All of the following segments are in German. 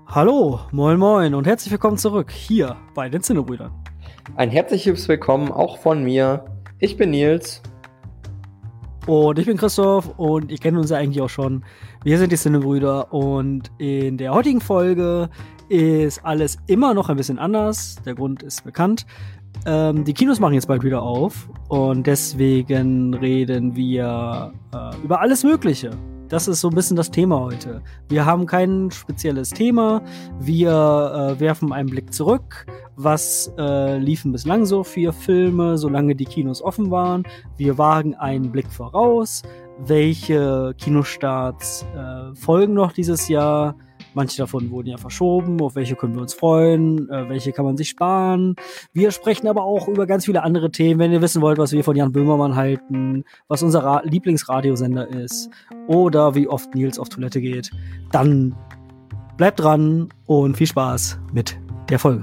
Hallo, moin moin und herzlich willkommen zurück hier bei den Zinnebrüdern. Ein herzliches Willkommen auch von mir. Ich bin Nils. Und ich bin Christoph und ihr kennt uns ja eigentlich auch schon. Wir sind die Zinnebrüder und in der heutigen Folge ist alles immer noch ein bisschen anders. Der Grund ist bekannt. Die Kinos machen jetzt bald wieder auf und deswegen reden wir über alles Mögliche. Das ist so ein bisschen das Thema heute. Wir haben kein spezielles Thema. Wir werfen einen Blick zurück. Was liefen bislang so für Filme, solange die Kinos offen waren? Wir wagen einen Blick voraus. Welche Kinostarts folgen noch dieses Jahr? Manche davon wurden ja verschoben. Auf welche können wir uns freuen? Welche kann man sich sparen? Wir sprechen aber auch über ganz viele andere Themen. Wenn ihr wissen wollt, was wir von Jan Böhmermann halten, was unser Lieblingsradiosender ist oder wie oft Nils auf Toilette geht, dann bleibt dran und viel Spaß mit der Folge.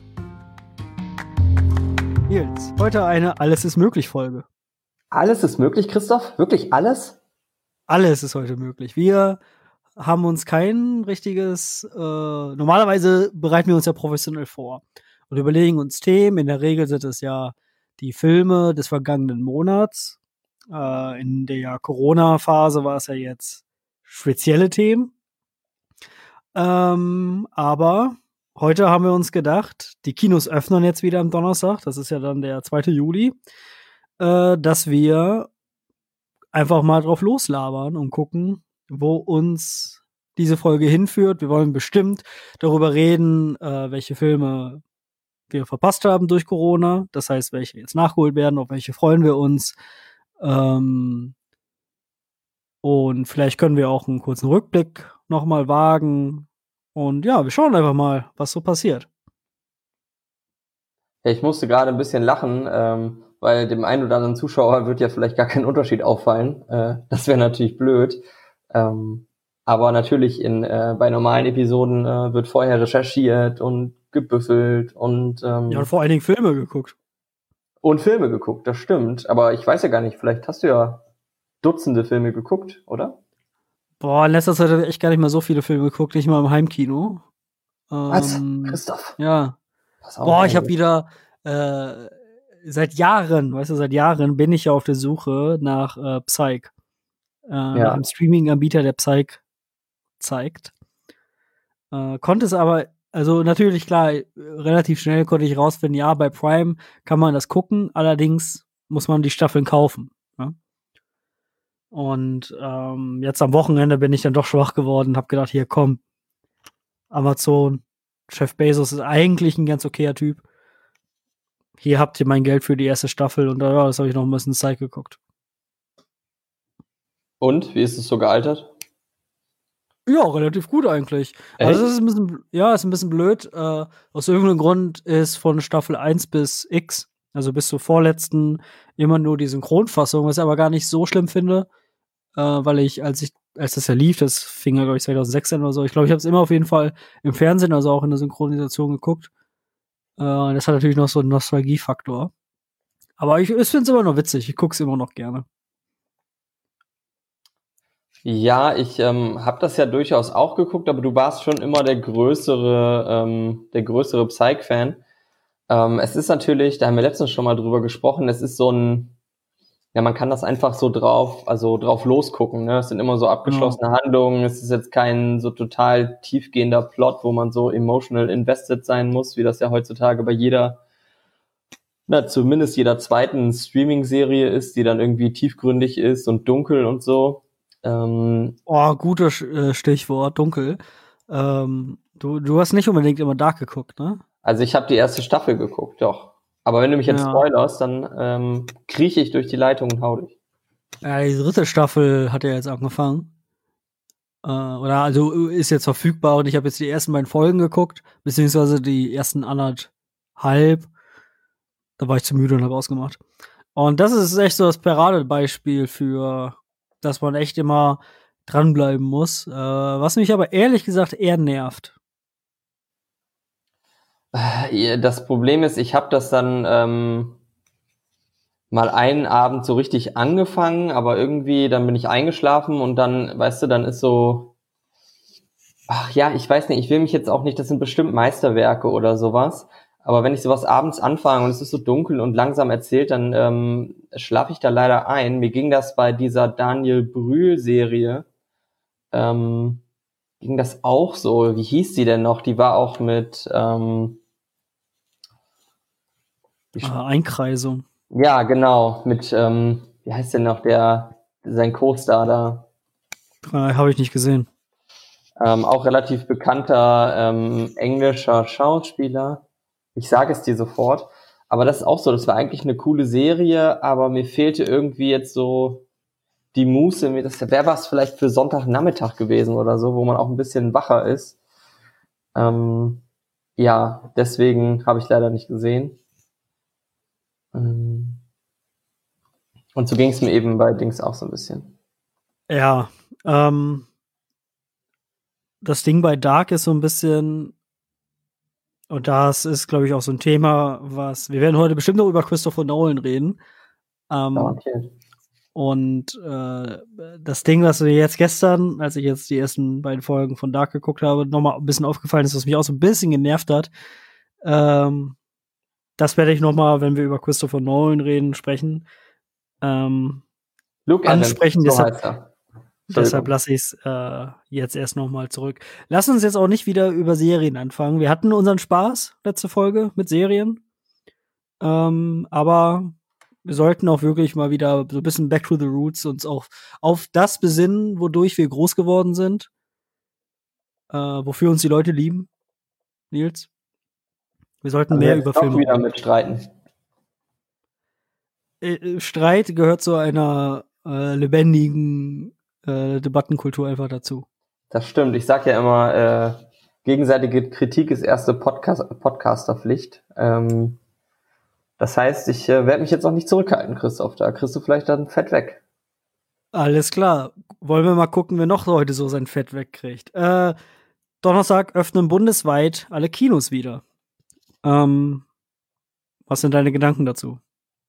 Nils, heute eine Alles ist möglich Folge. Alles ist möglich, Christoph? Wirklich alles? Alles ist heute möglich. Wir haben uns kein richtiges, normalerweise bereiten wir uns ja professionell vor und überlegen uns Themen. In der Regel sind es ja die Filme des vergangenen Monats. In der Corona-Phase war es ja jetzt spezielle Themen. Aber heute haben wir uns gedacht, die Kinos öffnen jetzt wieder am Donnerstag, das ist ja dann der 2. Juli, dass wir einfach mal drauf loslabern und gucken, wo uns diese Folge hinführt. Wir wollen bestimmt darüber reden, welche Filme wir verpasst haben durch Corona. Das heißt, welche jetzt nachgeholt werden, auf welche freuen wir uns. Und vielleicht können wir auch einen kurzen Rückblick nochmal wagen. Und ja, wir schauen einfach mal, was so passiert. Ja, ich musste gerade ein bisschen lachen, weil dem einen oder anderen Zuschauer wird ja vielleicht gar kein Unterschied auffallen. Das wäre natürlich blöd. Aber natürlich bei normalen Episoden wird vorher recherchiert und gebüffelt und Ja, und vor allen Dingen Filme geguckt. und Filme geguckt, das stimmt. Aber ich weiß ja gar nicht, vielleicht hast du ja Dutzende Filme geguckt, oder? Boah, in letzter Zeit habe ich echt gar nicht mehr so viele Filme geguckt, nicht mal im Heimkino. Was? Christoph? Ja. Pass auf, Boah, ich habe wieder seit Jahren bin ich ja auf der Suche nach Psych. Nach einem Streaming-Anbieter, der Psych zeigt. Konnte es aber, also natürlich, klar, relativ schnell konnte ich rausfinden, ja, bei Prime kann man das gucken, allerdings muss man die Staffeln kaufen. Ja? Und jetzt am Wochenende bin ich dann doch schwach geworden und hab gedacht, hier, komm, Amazon, Jeff Bezos ist eigentlich ein ganz okayer Typ. Hier habt ihr mein Geld für die erste Staffel und ja, das habe ich noch ein bisschen Zeit geguckt. Und, wie ist es so gealtert? Ja, relativ gut eigentlich. Echt? Also es ist ist ein bisschen blöd. Aus irgendeinem Grund ist von Staffel 1 bis X, also bis zur vorletzten, immer nur die Synchronfassung, was ich aber gar nicht so schlimm finde, weil als das ja lief, das fing ja, glaube ich, 2006 an oder so, ich glaube, ich habe es immer auf jeden Fall im Fernsehen, also auch in der Synchronisation geguckt. Das hat natürlich noch so einen Nostalgiefaktor. Aber ich finde es immer noch witzig, ich gucke es immer noch gerne. Ja, ich habe das ja durchaus auch geguckt, aber du warst schon immer der größere Psych-Fan. Es ist natürlich, da haben wir letztens schon mal drüber gesprochen, es ist so ja, man kann das einfach so drauf losgucken, ne? Es sind immer so abgeschlossene Handlungen, es ist jetzt kein so total tiefgehender Plot, wo man so emotional invested sein muss, wie das ja heutzutage bei zumindest jeder zweiten Streaming-Serie ist, die dann irgendwie tiefgründig ist und dunkel und so. Gutes Stichwort, dunkel. Du hast nicht unbedingt immer Dark geguckt, ne? Also ich habe die erste Staffel geguckt, doch. Aber wenn du mich jetzt spoilerst, dann krieche ich durch die Leitung und hau dich. Ja, die dritte Staffel hat ja jetzt angefangen. Oder also ist jetzt verfügbar und ich habe jetzt die ersten beiden Folgen geguckt, beziehungsweise die ersten anderthalb. Da war ich zu müde und habe ausgemacht. Und das ist echt so das Paradebeispiel für, dass man echt immer dranbleiben muss. Was mich aber ehrlich gesagt eher nervt. Das Problem ist, ich habe das dann mal einen Abend so richtig angefangen, aber irgendwie dann bin ich eingeschlafen und dann, weißt du, dann ist so, Ach ja, ich weiß nicht, ich will mich jetzt auch nicht, das sind bestimmt Meisterwerke oder sowas, aber wenn ich sowas abends anfange und es ist so dunkel und langsam erzählt, dann schlafe ich da leider ein. Mir ging das bei dieser Daniel Brühl-Serie, ähm, ging das auch so. Wie hieß die denn noch? Die war auch mit, Einkreisung. ja, genau, mit, wie heißt denn noch sein Co-Star da? Habe ich nicht gesehen. Auch relativ bekannter englischer Schauspieler. Ich sage es dir sofort. Aber das ist auch so, das war eigentlich eine coole Serie, aber mir fehlte irgendwie jetzt so die Muße. Das wäre was vielleicht für Sonntagnachmittag gewesen oder so, wo man auch ein bisschen wacher ist. Ja, deswegen habe ich leider nicht gesehen. Und so ging es mir eben bei Dings auch so ein bisschen. Ja, das Ding bei Dark ist so ein bisschen, und das ist, glaube ich, auch so ein Thema, wir werden heute bestimmt noch über Christopher Nolan reden. Garantiert. Und das Ding, was mir jetzt gestern, als ich jetzt die ersten beiden Folgen von Dark geguckt habe, nochmal ein bisschen aufgefallen ist, was mich auch so ein bisschen genervt hat. Das werde ich nochmal, wenn wir über Christopher Nolan reden, sprechen. Luke ansprechen. Evans, so heißt er. Deshalb lasse ich es jetzt erst nochmal zurück. Lass uns jetzt auch nicht wieder über Serien anfangen. Wir hatten unseren Spaß, letzte Folge, mit Serien. Aber wir sollten auch wirklich mal wieder so ein bisschen back to the roots uns auch auf das besinnen, wodurch wir groß geworden sind. Wofür uns die Leute lieben. Nils? Wir sollten also mehr über Filme wieder mitstreiten. Streit gehört zu einer lebendigen Debattenkultur einfach dazu. Das stimmt. Ich sag ja immer, gegenseitige Kritik ist erste Podcasterpflicht. Das heißt, ich werde mich jetzt auch nicht zurückhalten, Christoph. Da kriegst du vielleicht dann Fett weg. Alles klar. Wollen wir mal gucken, wer noch heute so sein Fett wegkriegt. Donnerstag öffnen bundesweit alle Kinos wieder. Was sind deine Gedanken dazu?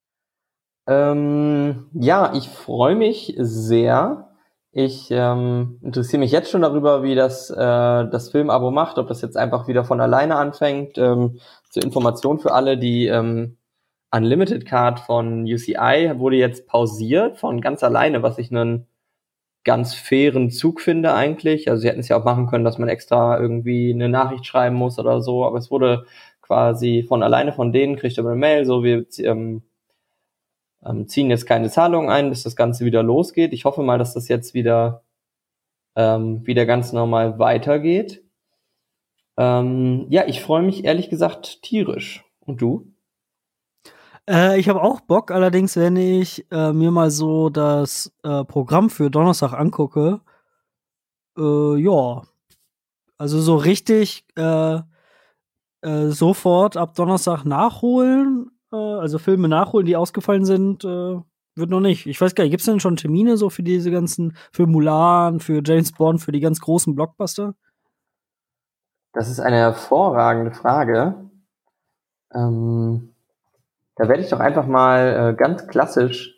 Ja, ich freue mich sehr. Ich interessiere mich jetzt schon darüber, wie das Filmabo macht, ob das jetzt einfach wieder von alleine anfängt. Zur Information für alle, die Unlimited Card von UCI wurde jetzt pausiert von ganz alleine, was ich einen ganz fairen Zug finde eigentlich. Also sie hätten es ja auch machen können, dass man extra irgendwie eine Nachricht schreiben muss oder so, aber es wurde quasi von alleine von denen, kriegt aber eine Mail, so wir ziehen jetzt keine Zahlungen ein, bis das Ganze wieder losgeht. Ich hoffe mal, dass das jetzt wieder ganz normal weitergeht. Ja, ich freue mich ehrlich gesagt tierisch. Und du? Ich habe auch Bock, allerdings, wenn ich mir mal so das Programm für Donnerstag angucke, ja, also so richtig sofort ab Donnerstag nachholen, also Filme nachholen, die ausgefallen sind, wird noch nicht. Ich weiß gar nicht, gibt's denn schon Termine so für diese ganzen, für Mulan, für James Bond, für die ganz großen Blockbuster? Das ist eine hervorragende Frage. Da werde ich doch einfach mal ganz klassisch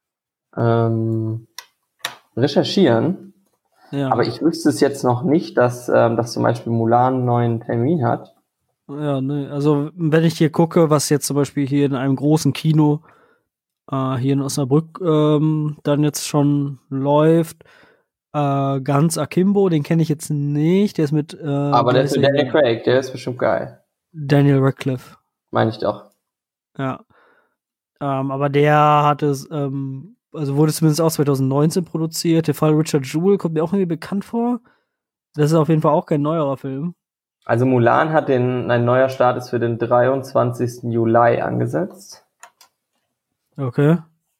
recherchieren. Ja. Aber ich wüsste es jetzt noch nicht, dass zum Beispiel Mulan einen neuen Termin hat. Ja, ne, also wenn ich hier gucke, was jetzt zum Beispiel hier in einem großen Kino hier in Osnabrück dann jetzt schon läuft, Ganz Akimbo, den kenne ich jetzt nicht, der ist mit aber der ist mit Daniel Craig, der ist bestimmt geil. Daniel Radcliffe. Meine ich doch. Ja. Aber der hat es, also wurde zumindest auch 2019 produziert. Der Fall Richard Jewell kommt mir auch irgendwie bekannt vor. Das ist auf jeden Fall auch kein neuerer Film. Also Mulan hat ein neuer Start ist für den 23. Juli angesetzt. Okay.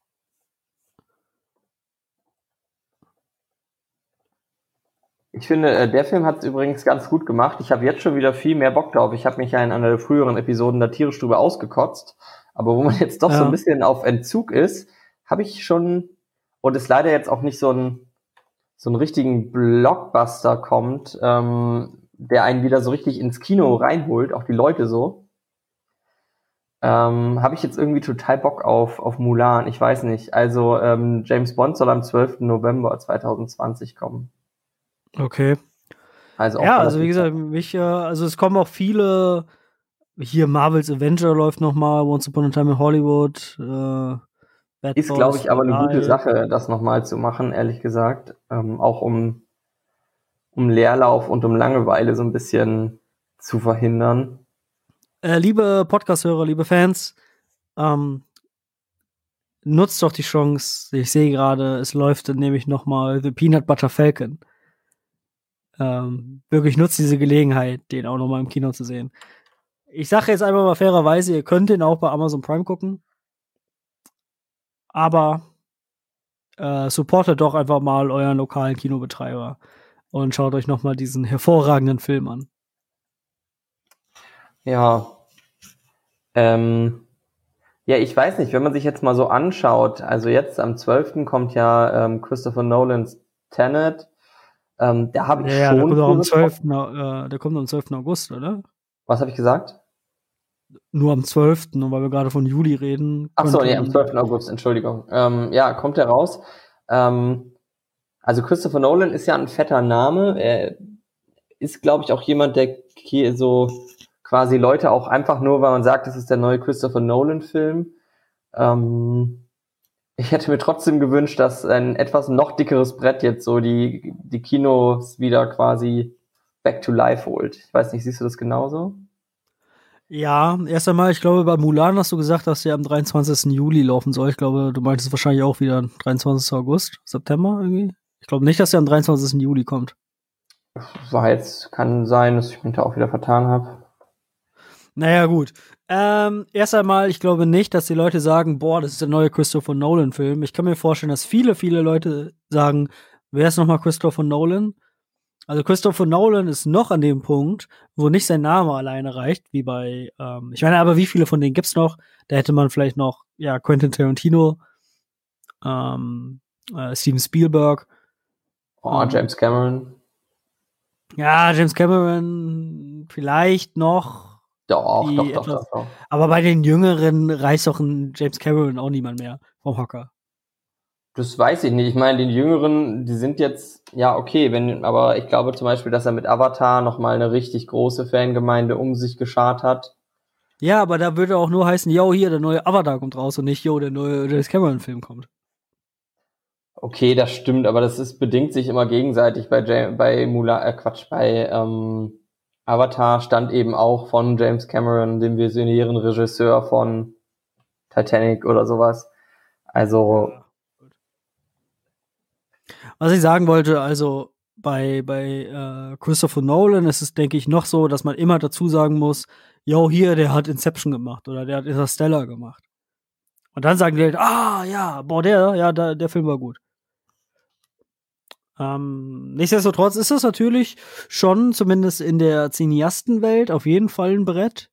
Ich finde, der Film hat es übrigens ganz gut gemacht. Ich habe jetzt schon wieder viel mehr Bock drauf. Ich habe mich ja in einer der früheren Episoden der tierisch drüber ausgekotzt. Aber wo man jetzt doch so ein bisschen auf Entzug ist, habe ich schon, und es leider jetzt auch nicht so einen richtigen Blockbuster kommt, der einen wieder so richtig ins Kino reinholt, auch die Leute so, habe ich jetzt irgendwie total Bock auf Mulan. Ich weiß nicht. Also James Bond soll am 12. November 2020 kommen. Okay. Also auch Ja, also wie relativ. gesagt, also es kommen auch viele, hier Marvel's Avenger läuft noch mal, Once Upon a Time in Hollywood, Bad Ist, glaube Boys ich, for aber eine gute Life. Sache, das nochmal zu machen, ehrlich gesagt. Auch um Leerlauf und um Langeweile so ein bisschen zu verhindern. Liebe Podcast-Hörer, liebe Fans, ähm, nutzt doch die Chance. Ich sehe gerade, es läuft nämlich noch mal The Peanut Butter Falcon. Wirklich nutzt diese Gelegenheit, den auch noch mal im Kino zu sehen. Ich sage jetzt einfach mal fairerweise, ihr könnt den auch bei Amazon Prime gucken, aber supportet doch einfach mal euren lokalen Kinobetreiber und schaut euch noch mal diesen hervorragenden Film an. Ja, ja, ich weiß nicht, wenn man sich jetzt mal so anschaut, also jetzt am 12. kommt ja Christopher Nolans Tenet, da habe ich Ja, der schon kommt auch für am Respekt. 12. Der kommt am 12. August, oder? Was habe ich gesagt? Nur am 12. Und weil wir gerade von Juli reden, Ach so, könnte nee, am man. 12. August, Entschuldigung. Ja, kommt er raus. Also Christopher Nolan ist ja ein fetter Name. Er ist, glaube ich, auch jemand, der hier so quasi Leute auch einfach nur, weil man sagt, das ist der neue Christopher Nolan-Film. Ich hätte mir trotzdem gewünscht, dass ein etwas noch dickeres Brett jetzt so die Kinos wieder quasi back to life holt. Ich weiß nicht, siehst du das genauso? Ja, erst einmal, ich glaube, bei Mulan hast du gesagt, dass der am 23. Juli laufen soll. Ich glaube, du meintest wahrscheinlich auch wieder 23. August, September irgendwie. Ich glaube nicht, dass der am 23. Juli kommt. War jetzt, kann sein, dass ich mich da auch wieder vertan habe. Naja, gut. Erst einmal, ich glaube nicht, dass die Leute sagen, boah, das ist der neue Christopher Nolan-Film. Ich kann mir vorstellen, dass viele, viele Leute sagen, wer ist nochmal Christopher Nolan? Also Christopher Nolan ist noch an dem Punkt, wo nicht sein Name alleine reicht, wie bei, ich meine, aber wie viele von denen gibt's noch? Da hätte man vielleicht noch, ja, Quentin Tarantino, Steven Spielberg, Oh, ähm, James Cameron. ja, James Cameron vielleicht noch Doch, doch, die doch, etwas, doch, doch. aber bei den Jüngeren reißt doch ein James Cameron auch niemand mehr vom Hocker. Das weiß ich nicht. Ich meine, die Jüngeren, die sind jetzt, ja, okay, aber ich glaube zum Beispiel, dass er mit Avatar nochmal eine richtig große Fangemeinde um sich geschart hat. Ja, aber da würde auch nur heißen, yo, hier, der neue Avatar kommt raus und nicht, yo, der neue James Cameron-Film kommt. Okay, das stimmt, aber bedingt sich immer gegenseitig. Bei Avatar stand eben auch von James Cameron, dem visionären Regisseur von Titanic oder sowas. Also, Ja. Was ich sagen wollte, also bei Christopher Nolan ist es, denke ich, noch so, dass man immer dazu sagen muss, yo, hier, der hat Inception gemacht oder der hat Interstellar gemacht. Und dann sagen die halt, ah, ja, boah, der Film war gut. Nichtsdestotrotz ist das natürlich schon, zumindest in der Cineastenwelt, auf jeden Fall ein Brett.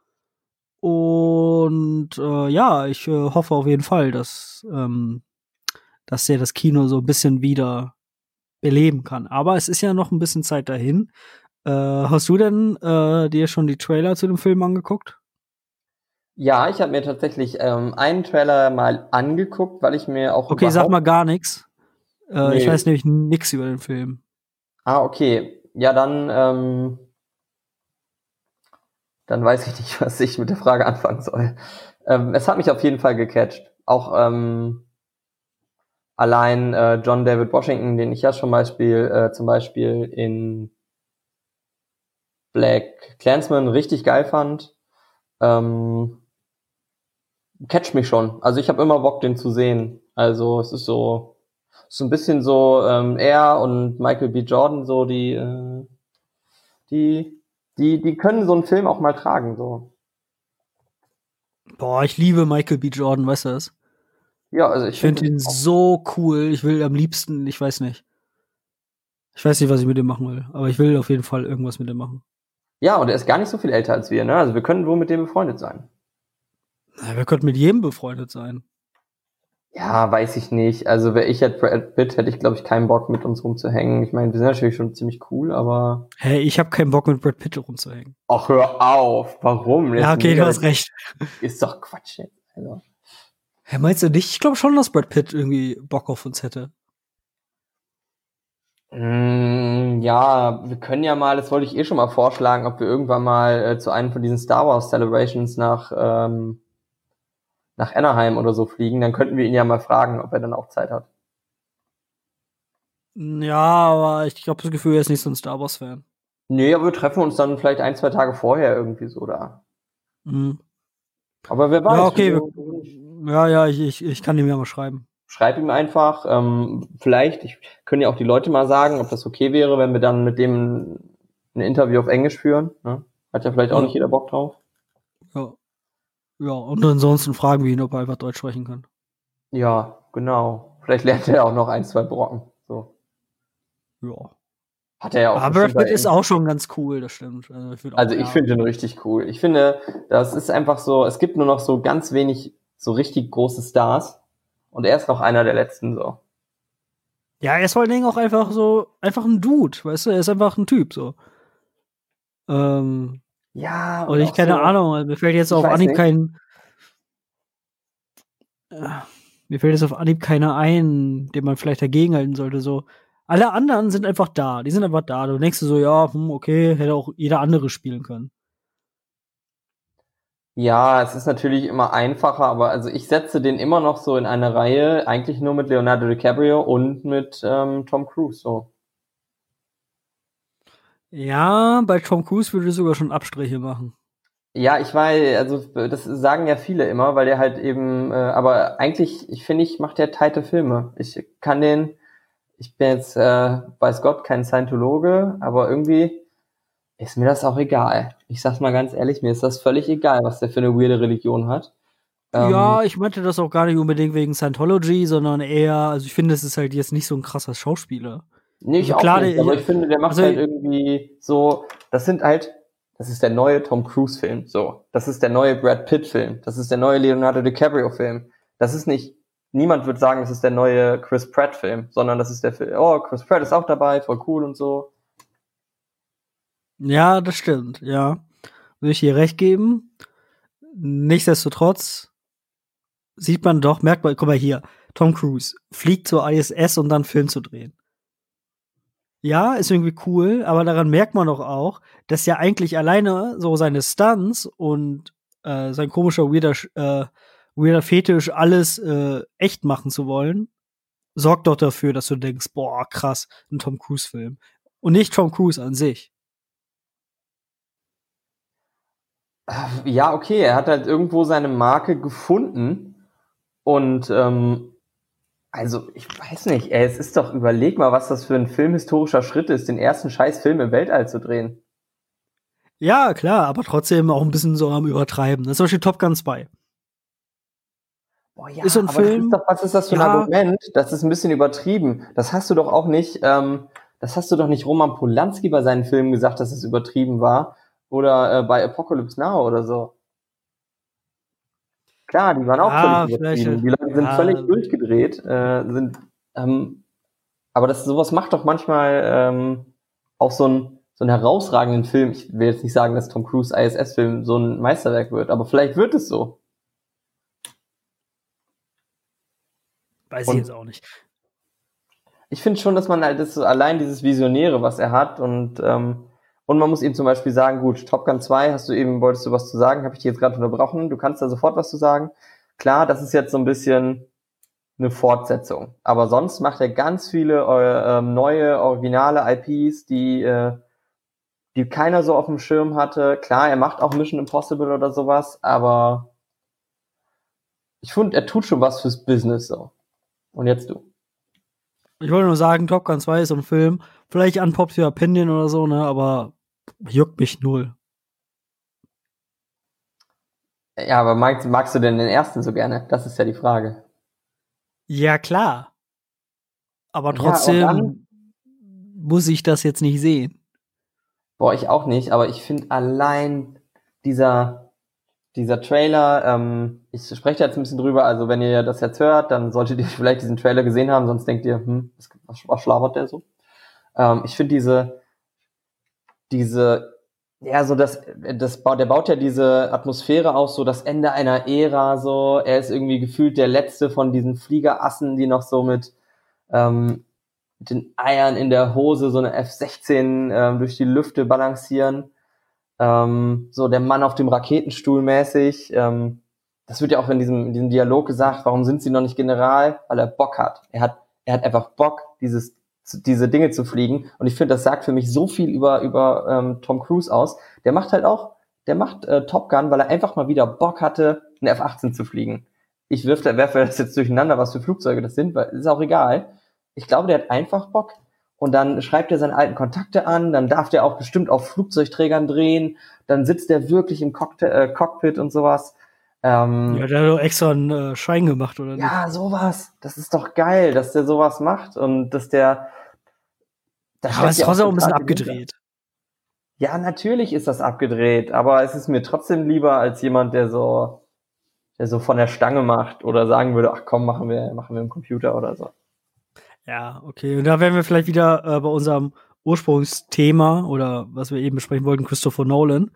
Und ja, ich hoffe auf jeden Fall, dass der das Kino so ein bisschen wieder beleben kann. Aber es ist ja noch ein bisschen Zeit dahin. Hast du denn dir schon die Trailer zu dem Film angeguckt? ja, ich habe mir tatsächlich einen Trailer mal angeguckt, weil ich mir auch Okay, sag überhaupt. mal gar nichts. Ich Nee. weiß nämlich nix über den Film. Ah, okay. Ja, dann weiß ich nicht, was ich mit der Frage anfangen soll. Es hat mich auf jeden Fall gecatcht. Auch allein John David Washington, den ich ja zum Beispiel in Black Klansman richtig geil fand, catcht mich schon. Also ich habe immer Bock, den zu sehen. Also es ist so ein bisschen so er und Michael B. Jordan, so die, die können so einen Film auch mal tragen, so. Boah, ich liebe Michael B. Jordan, weißt du das? Ja, also ich Ich finde finde ihn so cool. Ich will am liebsten, ich weiß nicht. Ich weiß nicht, was ich mit dem machen will, aber ich will auf jeden Fall irgendwas mit dem machen. ja, und er ist gar nicht so viel älter als wir, ne? Also wir können wohl mit dem befreundet sein. Ja, wir könnten mit jedem befreundet sein. Ja, weiß ich nicht. Also wäre ich jetzt Brad Pitt, hätte ich, glaube ich, keinen Bock, mit uns rumzuhängen. Ich meine, wir sind natürlich schon ziemlich cool, aber. Hey, ich habe keinen Bock, mit Brad Pitt rumzuhängen. Ach, hör auf. Warum? Ja, okay, du hast recht. Ist doch Quatsch jetzt. Also. Hä, meinst du nicht? Ich glaube schon, dass Brad Pitt irgendwie Bock auf uns hätte. Ja, wir können ja mal, das wollte ich schon mal vorschlagen, ob wir irgendwann mal zu einem von diesen Star Wars Celebrations nach Anaheim oder so fliegen. Dann könnten wir ihn ja mal fragen, ob er dann auch Zeit hat. Ja, aber ich glaube, das Gefühl, er ist nicht so ein Star Wars-Fan. Nee, aber wir treffen uns dann vielleicht 1, 2 Tage vorher irgendwie so da. Mhm. Aber wer weiß. Ja, okay. Ja, ich kann ihm ja mal schreiben. Schreib ihm einfach. Vielleicht, können ja auch die Leute mal sagen, ob das okay wäre, wenn wir dann mit dem ein Interview auf Englisch führen. Ne? Hat ja vielleicht auch nicht jeder Bock drauf. Ja. Ja, und ansonsten fragen wir ihn, ob er einfach Deutsch sprechen kann. Ja, genau. Vielleicht lernt er auch noch 1, 2 Brocken. So. Ja. Hat er ja auch. Aber Brad Pitt ist auch schon ganz cool, das stimmt. Also ich finde den richtig cool. Ich finde, das ist einfach so, es gibt nur noch so ganz wenig so richtig große Stars und er ist noch einer der letzten so. Ja, er ist vor allen Dingen auch einfach ein Dude, weißt du, er ist einfach ein Typ so. Ja, und ich keine Ahnung, mir fällt jetzt auf Anhieb keiner ein, den man vielleicht dagegenhalten sollte so. Alle anderen sind einfach da, die sind einfach da. Du denkst dir so, ja, okay, hätte auch jeder andere spielen können. Ja, es ist natürlich immer einfacher, aber also ich setze den immer noch so in eine Reihe, eigentlich nur mit Leonardo DiCaprio und mit Tom Cruise so. Ja, bei Tom Cruise würde ich sogar schon Abstriche machen. Ja, ich weiß, also das sagen ja viele immer, weil der halt eben, aber eigentlich, ich finde, macht der tighte Filme. Ich bin jetzt, weiß Gott, kein Scientologe, aber irgendwie ist mir das auch egal. Ich sag's mal ganz ehrlich, mir ist das völlig egal, was der für eine weirde Religion hat. Ja, ich meinte das auch gar nicht unbedingt wegen Scientology, sondern eher, also ich finde, es ist halt jetzt nicht so ein krasser Schauspieler. Nee, ich also auch nicht, aber ich finde, der macht halt irgendwie so, das ist der neue Tom Cruise Film, so. Das ist der neue Brad Pitt Film. Das ist der neue Leonardo DiCaprio Film. Das ist nicht, niemand wird sagen, das ist der neue Chris Pratt Film, sondern das ist der Film, oh, Chris Pratt ist auch dabei, voll cool und so. Ja, das stimmt, ja. Würde ich dir recht geben. Nichtsdestotrotz merkt man, guck mal hier, Tom Cruise fliegt zur ISS, um dann einen Film zu drehen. Ja, ist irgendwie cool, aber daran merkt man doch auch, dass ja eigentlich alleine so seine Stunts und sein komischer, weirder Fetisch, alles echt machen zu wollen, sorgt doch dafür, dass du denkst, boah, krass, ein Tom Cruise-Film. Und nicht Tom Cruise an sich. Ja, okay, er hat halt irgendwo seine Marke gefunden und also, ich weiß nicht, es ist doch, überleg mal, was das für ein filmhistorischer Schritt ist, den ersten Scheiß-Film im Weltall zu drehen. Ja, klar, aber trotzdem auch ein bisschen so am Übertreiben. Das ist zum Beispiel Top Gun 2. Boah, ja, ist so ein aber Film. was ist das für ein Argument? Das ist ein bisschen übertrieben. Das hast du doch auch nicht, das hast du doch nicht Roman Polanski bei seinen Filmen gesagt, dass es übertrieben war. Oder bei Apocalypse Now oder so. Klar, die waren auch völlig übertrieben. Die Leute sind völlig durchgedreht, aber sowas macht doch manchmal auch so einen herausragenden Film. Ich will jetzt nicht sagen, dass Tom Cruise ISS-Film so ein Meisterwerk wird, aber vielleicht wird es so. Weiß ich jetzt auch nicht. Ich finde schon, dass man halt allein dieses Visionäre, was er hat und man muss ihm zum Beispiel sagen, gut, Top Gun 2, wolltest du was zu sagen, habe ich dich jetzt gerade unterbrochen, du kannst da sofort was zu sagen. Klar, das ist jetzt so ein bisschen eine Fortsetzung, aber sonst macht er ganz viele neue, originale IPs, die keiner so auf dem Schirm hatte. Klar, er macht auch Mission Impossible oder sowas, aber ich finde, er tut schon was fürs Business so. Und jetzt du. Ich wollte nur sagen, Top Gun 2 ist so ein Film, vielleicht unpopular opinion oder so, ne, aber juckt mich null. Ja, aber magst du denn den ersten so gerne? Das ist ja die Frage. Ja, klar. Aber trotzdem muss ich das jetzt nicht sehen. Boah, ich auch nicht, aber ich finde allein dieser Trailer, ich spreche jetzt ein bisschen drüber, also wenn ihr das jetzt hört, dann solltet ihr vielleicht diesen Trailer gesehen haben, sonst denkt ihr, was schlabert der so? Ich finde ja, so der baut ja diese Atmosphäre auf, so das Ende einer Ära, so, er ist irgendwie gefühlt der letzte von diesen Fliegerassen, die noch so mit mit den Eiern in der Hose so eine F-16 durch die Lüfte balancieren. So der Mann auf dem Raketenstuhl mäßig. Das wird ja auch in diesem Dialog gesagt, warum sind Sie noch nicht General? Weil er Bock hat. Er hat einfach Bock, diese Dinge zu fliegen. Und ich finde, das sagt für mich so viel über Tom Cruise aus. Der macht Top Gun, weil er einfach mal wieder Bock hatte, eine F-18 zu fliegen. Ich werfe das jetzt durcheinander, was für Flugzeuge das sind, weil ist auch egal. Ich glaube, der hat einfach Bock. Und dann schreibt er seine alten Kontakte an, dann darf der auch bestimmt auf Flugzeugträgern drehen, dann sitzt der wirklich im Cockpit und sowas. Ja, der hat doch extra einen Schein gemacht, oder nicht? Ja, sowas. Das ist doch geil, dass der sowas macht und dass der... Aber es ist trotzdem auch ein bisschen abgedreht. Ja, natürlich ist das abgedreht, aber es ist mir trotzdem lieber als jemand, der so von der Stange macht oder sagen würde, ach komm, machen wir im Computer oder so. Ja, okay. Und da wären wir vielleicht wieder bei unserem Ursprungsthema oder was wir eben besprechen wollten, Christopher Nolan.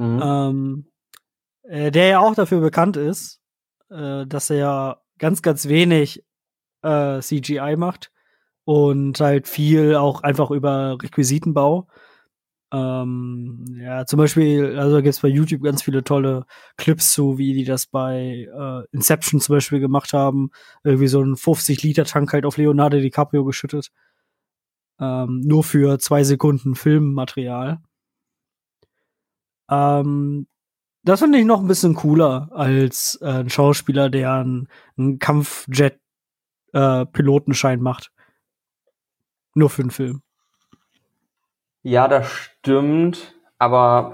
Der ja auch dafür bekannt ist, dass er ja ganz, ganz wenig CGI macht und halt viel auch einfach über Requisitenbau. Ja, zum Beispiel, also gibt es bei YouTube ganz viele tolle Clips zu, wie die das bei Inception zum Beispiel gemacht haben. Irgendwie so einen 50-Liter-Tank halt auf Leonardo DiCaprio geschüttet. Nur für 2 Sekunden Filmmaterial. Das finde ich noch ein bisschen cooler als ein Schauspieler, der einen Kampfjet-Pilotenschein macht. Nur für einen Film. Ja, das stimmt, aber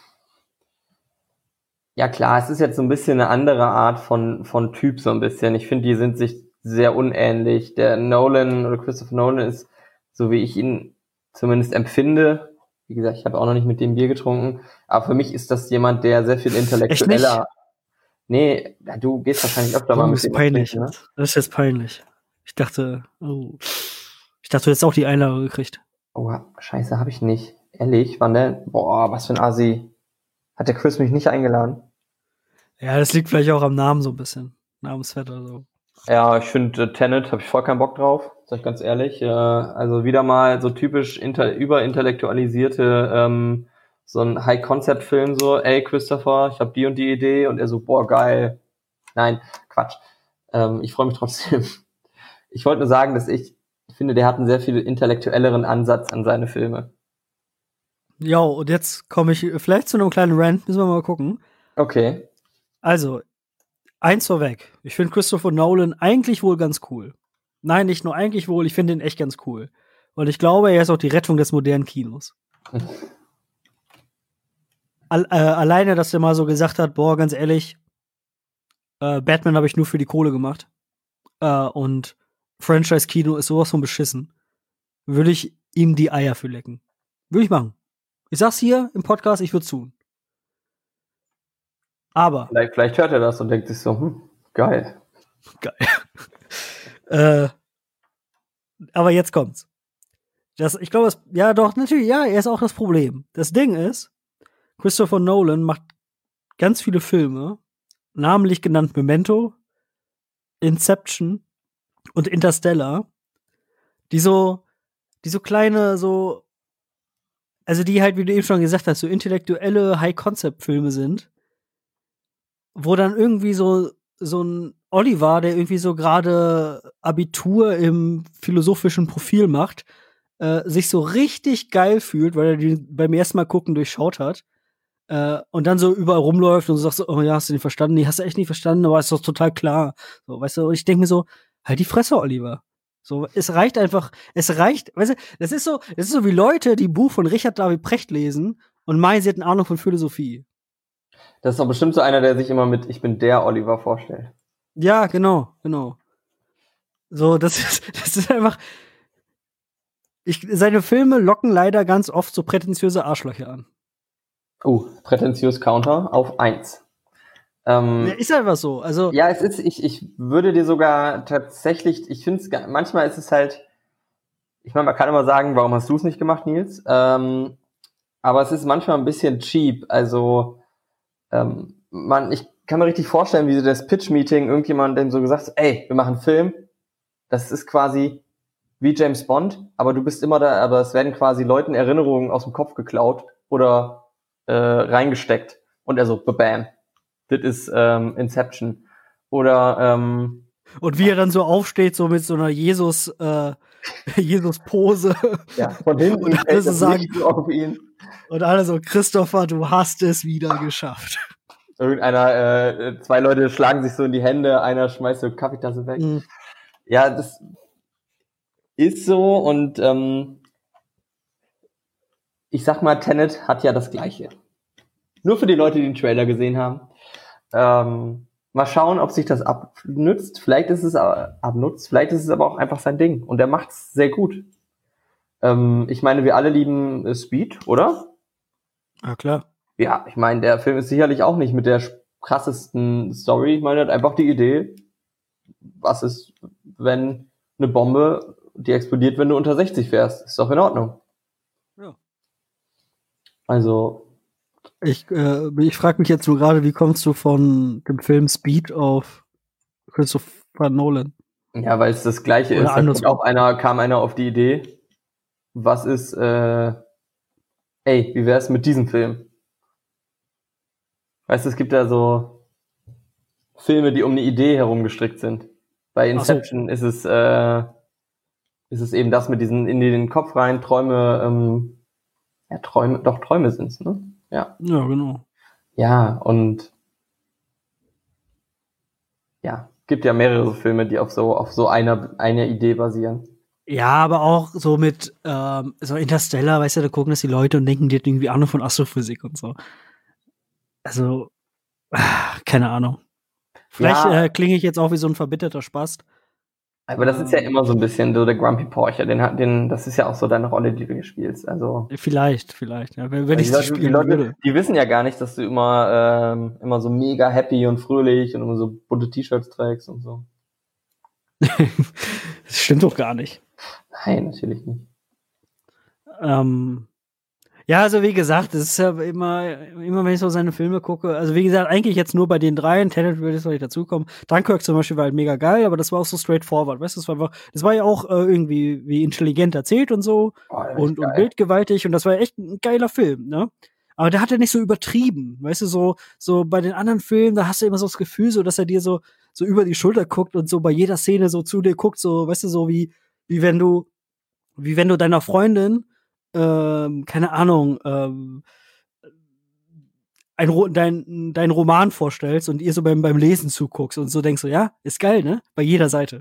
ja klar, es ist jetzt so ein bisschen eine andere Art von Typ so ein bisschen. Ich finde, die sind sich sehr unähnlich. Der Nolan oder Christopher Nolan ist, so wie ich ihn zumindest empfinde, wie gesagt, ich habe auch noch nicht mit dem Bier getrunken, aber für mich ist das jemand, der sehr viel intellektueller... Echt nicht? Nee, du gehst wahrscheinlich öfter mal mit dem peinlich. Trinken, ne? Das ist jetzt peinlich. Ich dachte, du hättest auch die Einladung gekriegt. Oh, scheiße, habe ich nicht. Ehrlich, wann denn? Boah, was für ein Assi. Hat der Chris mich nicht eingeladen? Ja, das liegt vielleicht auch am Namen so ein bisschen. Namensfett oder so. Ja, ich finde, Tenet habe ich voll keinen Bock drauf, sag ich ganz ehrlich. Also wieder mal so typisch überintellektualisierte, so ein High-Concept-Film so, ey Christopher, ich habe die und die Idee und er so, boah, geil. Nein, Quatsch. Ich freue mich trotzdem. Ich wollte nur sagen, dass ich finde, der hat einen sehr viel intellektuelleren Ansatz an seine Filme. Ja, und jetzt komme ich vielleicht zu einem kleinen Rant, müssen wir mal gucken. Okay. Also, eins vorweg. Ich finde Christopher Nolan eigentlich wohl ganz cool. Nein, nicht nur eigentlich wohl, ich finde ihn echt ganz cool. Und ich glaube, er ist auch die Rettung des modernen Kinos. Alleine, dass er mal so gesagt hat, boah, ganz ehrlich, Batman habe ich nur für die Kohle gemacht. Und Franchise-Kino ist sowas von beschissen. Würde ich ihm die Eier für lecken. Würde ich machen. Ich sag's hier im Podcast, ich würde tun. Aber. Vielleicht hört er das und denkt sich so, geil. Geil. Aber jetzt kommt's. Ich glaube, ja doch, natürlich, ja, er ist auch das Problem. Das Ding ist, Christopher Nolan macht ganz viele Filme, namentlich genannt Memento, Inception und Interstellar, die so kleine, so, also die halt, wie du eben schon gesagt hast, so intellektuelle High-Concept-Filme sind, wo dann irgendwie so ein Oliver, der irgendwie so gerade Abitur im philosophischen Profil macht, sich so richtig geil fühlt, weil er die beim ersten Mal gucken durchschaut hat. Und dann so überall rumläuft und so sagst, oh ja, hast du nicht verstanden? Nee, hast du echt nicht verstanden, aber ist doch total klar. So, weißt du, und ich denke mir so, halt die Fresse, Oliver. So, es reicht, weißt du, das ist so wie Leute, die ein Buch von Richard David Precht lesen und meinen, sie hätten Ahnung von Philosophie. Das ist doch bestimmt so einer, der sich immer mit Ich bin der Oliver vorstellt. Ja, genau. So, das ist einfach. Seine Filme locken leider ganz oft so prätentiöse Arschlöcher an. Prätentiös Counter auf 1. Ist einfach so. Also ja, es ist, ich würde dir sogar tatsächlich, ich finde es, manchmal ist es halt, ich meine, man kann immer sagen, warum hast du es nicht gemacht, Nils? Aber es ist manchmal ein bisschen cheap. Also, ich kann mir richtig vorstellen, wie so das Pitch-Meeting irgendjemand dem so gesagt hat, ey, wir machen einen Film. Das ist quasi wie James Bond, aber du bist immer da, aber es werden quasi Leuten Erinnerungen aus dem Kopf geklaut oder reingesteckt. Und er so, bam, das ist Inception. Oder Und wie er dann so aufsteht, so mit so einer Jesus-Pose. ja, von hinten Und alle so sagen, Licht auf ihn. und alle so, Christopher, du hast es wieder geschafft. Irgendeiner, zwei Leute schlagen sich so in die Hände, einer schmeißt so Kaffeetasse weg. Mhm. Ja, das ist so und ich sag mal, Tenet hat ja das Gleiche. Nur für die Leute, die den Trailer gesehen haben. Mal schauen, ob sich das abnutzt. Vielleicht ist es abnutzt, vielleicht ist es aber auch einfach sein Ding. Und er macht's sehr gut. Ich meine, wir alle lieben Speed, oder? Ja, klar. Ja, ich meine, der Film ist sicherlich auch nicht mit der krassesten Story. Ich meine, er hat einfach die Idee, was ist, wenn eine Bombe, die explodiert, wenn du unter 60 fährst. Ist doch in Ordnung. Ja. Also, Ich frage mich jetzt nur gerade, wie kommst du von dem Film Speed auf Christopher Nolan? ja, weil es das Gleiche Oder ist. Da andersrum. kam einer auf die Idee, was ist, wie wär's mit diesem Film? Weißt du, es gibt da so Filme, die um eine Idee herumgestrickt sind. Bei Inception ist es eben das mit diesen in den Kopf rein, Träume sind's, ne? Ja. Ja, genau. Ja, und ja, gibt ja mehrere Filme, die auf so einer Idee basieren. Ja, aber auch so mit so Interstellar, weißt du, da gucken das die Leute und denken, die hat irgendwie Ahnung von Astrophysik und so. Also, keine Ahnung. Vielleicht klinge ich jetzt auch wie so ein verbitterter Spast. Aber das ist ja immer so ein bisschen so der Grumpy Porcher, das ist ja auch so deine Rolle, die du hier spielst. Also Vielleicht, ja, wenn ich das spielen würde. Die wissen ja gar nicht, dass du immer so mega happy und fröhlich und immer so bunte T-Shirts trägst und so. Das stimmt doch gar nicht. Nein, natürlich nicht. Ja, also wie gesagt, es ist ja immer, wenn ich so seine Filme gucke, also wie gesagt, eigentlich jetzt nur bei den dreien, Tenet würde jetzt noch nicht dazukommen. Dunkirk zum Beispiel war halt mega geil, aber das war auch so straightforward, weißt du, das war ja auch irgendwie wie intelligent erzählt und so und bildgewaltig und das war echt ein geiler Film, ne? Aber der hat ja nicht so übertrieben, weißt du, so bei den anderen Filmen, da hast du immer so das Gefühl, so, dass er dir so über die Schulter guckt und so bei jeder Szene so zu dir guckt, so, weißt du, so wie wenn du deiner Freundin keine Ahnung, dein Roman vorstellst und ihr so beim Lesen zuguckst und so denkst so, ja, ist geil, ne? Bei jeder Seite.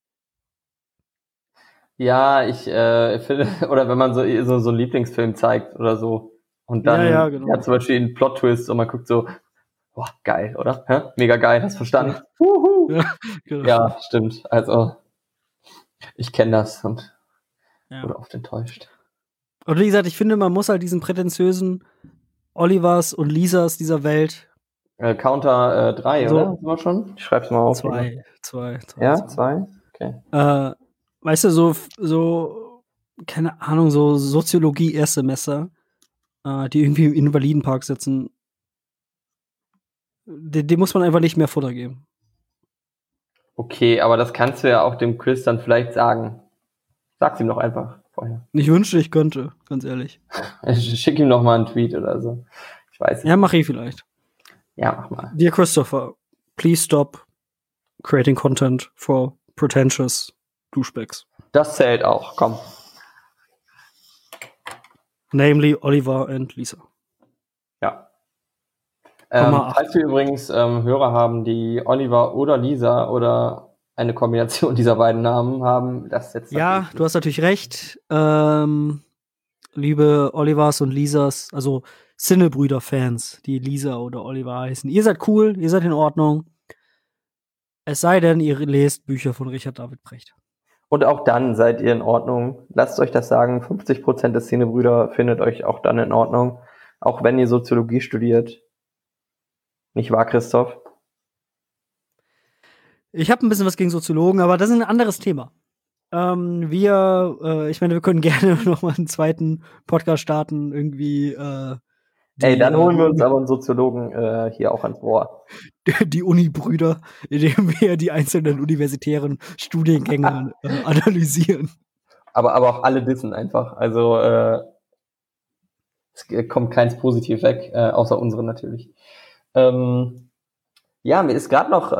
Ja, ich finde, oder wenn man so einen Lieblingsfilm zeigt oder so und dann genau. ja, zum Beispiel einen Plot-Twist und man guckt so, boah, geil, oder? Hä? Mega geil, hast verstanden? Ja, genau. Ja, stimmt. Also, ich kenne das und wurde oft enttäuscht. Und wie gesagt, ich finde, man muss halt diesen prätentiösen Olivers und Lisas dieser Welt Counter 3, so, oder? Sind wir schon? Ich schreib's mal auf. 2. Ja, 2? Okay. Weißt du, so, keine Ahnung, so Soziologie-Erstsemester, die irgendwie im Invalidenpark sitzen, dem muss man einfach nicht mehr Futter geben. Okay, aber das kannst du ja auch dem Chris dann vielleicht sagen. Sag's ihm doch einfach vorher. Ich wünschte, ich könnte, ganz ehrlich. Schick ihm noch mal einen Tweet oder so. Ich weiß nicht. Ja, mach ich vielleicht. Ja, mach mal. Dear Christopher, please stop creating content for pretentious douchebags. Das zählt auch, komm. Namely Oliver and Lisa. Ja. Falls wir übrigens Hörer haben, die Oliver oder Lisa oder eine Kombination dieser beiden Namen haben, das jetzt. Ja, du hast natürlich recht. Liebe Olivers und Lisas, also Sinnebrüder-Fans, die Lisa oder Oliver heißen. Ihr seid cool, ihr seid in Ordnung. Es sei denn, ihr lest Bücher von Richard David Precht. Und auch dann seid ihr in Ordnung. Lasst euch das sagen, 50% der Szenebrüder findet euch auch dann in Ordnung. Auch wenn ihr Soziologie studiert. Nicht wahr, Christoph? Ich habe ein bisschen was gegen Soziologen, aber das ist ein anderes Thema. Ich meine, wir können gerne noch mal einen zweiten Podcast starten, irgendwie. Dann holen wir uns aber einen Soziologen hier auch ans Ohr. Die Uni-Brüder, indem wir die einzelnen universitären Studiengänge analysieren. aber auch alle dissen einfach. Also es kommt keins positiv weg, außer unsere natürlich. Ja, mir ist gerade noch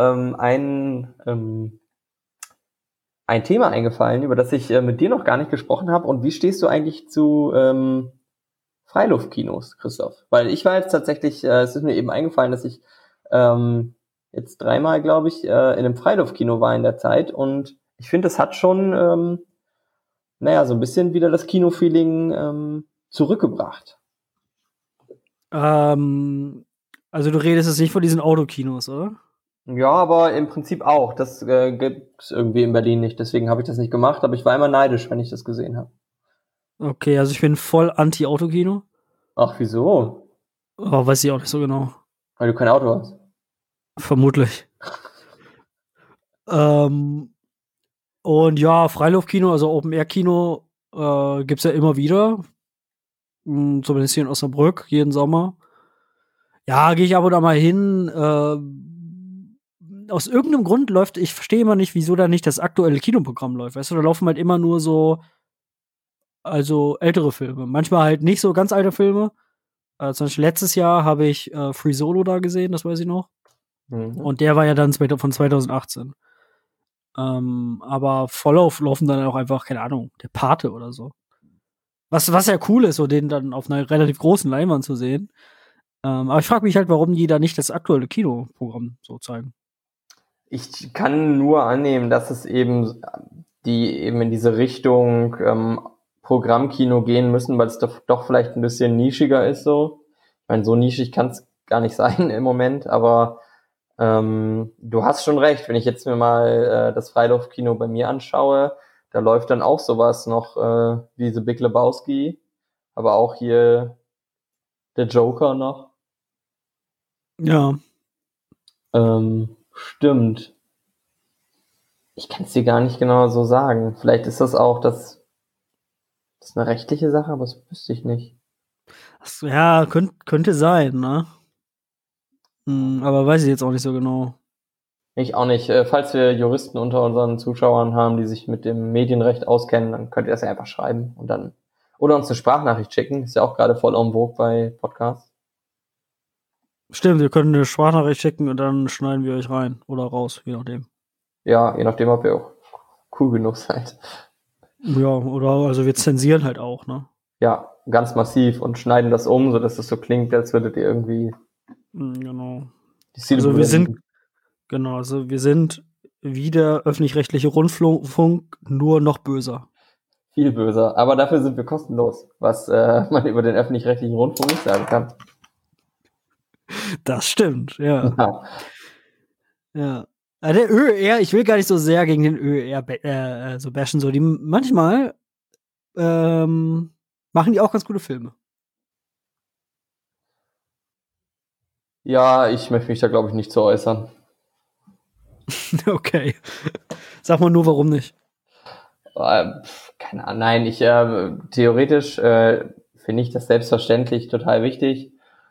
ein Thema eingefallen, über das ich mit dir noch gar nicht gesprochen habe. Und wie stehst du eigentlich zu Freiluftkinos, Christoph? Weil ich war jetzt tatsächlich, es ist mir eben eingefallen, dass ich jetzt 3-mal, glaube ich, in einem Freiluftkino war in der Zeit. Und ich finde, das hat schon, so ein bisschen wieder das Kino-Feeling zurückgebracht. Also du redest jetzt nicht von diesen Autokinos, oder? Ja, aber im Prinzip auch. Das gibt's irgendwie in Berlin nicht. Deswegen habe ich das nicht gemacht. Aber ich war immer neidisch, wenn ich das gesehen habe. Okay, also ich bin voll Anti-Autokino. Ach, wieso? Aber weiß ich auch nicht so genau. Weil du kein Auto hast. Vermutlich. Und ja, Freiluftkino, also Open-Air-Kino, gibt's ja immer wieder. Zumindest hier in Osnabrück, jeden Sommer. Ja, gehe ich ab und an mal hin. Aus irgendeinem Grund läuft, ich verstehe immer nicht, wieso da nicht das aktuelle Kinoprogramm läuft. Weißt du, da laufen halt immer nur so, also ältere Filme. Manchmal halt nicht so ganz alte Filme. Zum Beispiel letztes Jahr habe ich Free Solo da gesehen, das weiß ich noch. Mhm. Und der war ja dann von 2018. Aber Vorlauf laufen dann auch einfach, keine Ahnung, der Pate oder so. Was ja cool ist, so den dann auf einer relativ großen Leinwand zu sehen. Aber ich frage mich halt, warum die da nicht das aktuelle Kinoprogramm so zeigen. Ich kann nur annehmen, dass es eben in diese Richtung Programmkino gehen müssen, weil es doch vielleicht ein bisschen nischiger ist so. Ich meine, so nischig kann es gar nicht sein im Moment, aber du hast schon recht, wenn ich jetzt mir mal das Freiluftkino bei mir anschaue, da läuft dann auch sowas noch wie The Big Lebowski, aber auch hier der Joker noch. Ja. Stimmt. Ich kann es dir gar nicht genau so sagen. Vielleicht ist das auch das ist eine rechtliche Sache, aber das wüsste ich nicht. Ja, könnte sein, ne? Aber weiß ich jetzt auch nicht so genau. Ich auch nicht. Falls wir Juristen unter unseren Zuschauern haben, die sich mit dem Medienrecht auskennen, dann könnt ihr das ja einfach schreiben und dann oder uns eine Sprachnachricht schicken. Ist ja auch gerade voll en vogue bei Podcasts. Stimmt, wir können eine Sprachnachricht schicken und dann schneiden wir euch rein oder raus, je nachdem. Ja, je nachdem, ob ihr auch cool genug seid. Ja, oder also wir zensieren halt auch, ne? Ja, ganz massiv und schneiden das um, sodass das so klingt, als würdet ihr irgendwie Genau. die Ziele Also berühren. wir sind wie der öffentlich-rechtliche Rundfunk, nur noch böser. Viel böser. Aber dafür sind wir kostenlos, was man über den öffentlich-rechtlichen Rundfunk nicht sagen kann. Das stimmt, ja. Ja. Ja. Der ÖR, ich will gar nicht so sehr gegen den ÖR so bashen, so die manchmal machen die auch ganz gute Filme. Ja, ich möchte mich da, glaube ich, nicht zu äußern. Okay. Sag mal nur, warum nicht. Keine Ahnung, nein, theoretisch finde ich das selbstverständlich total wichtig.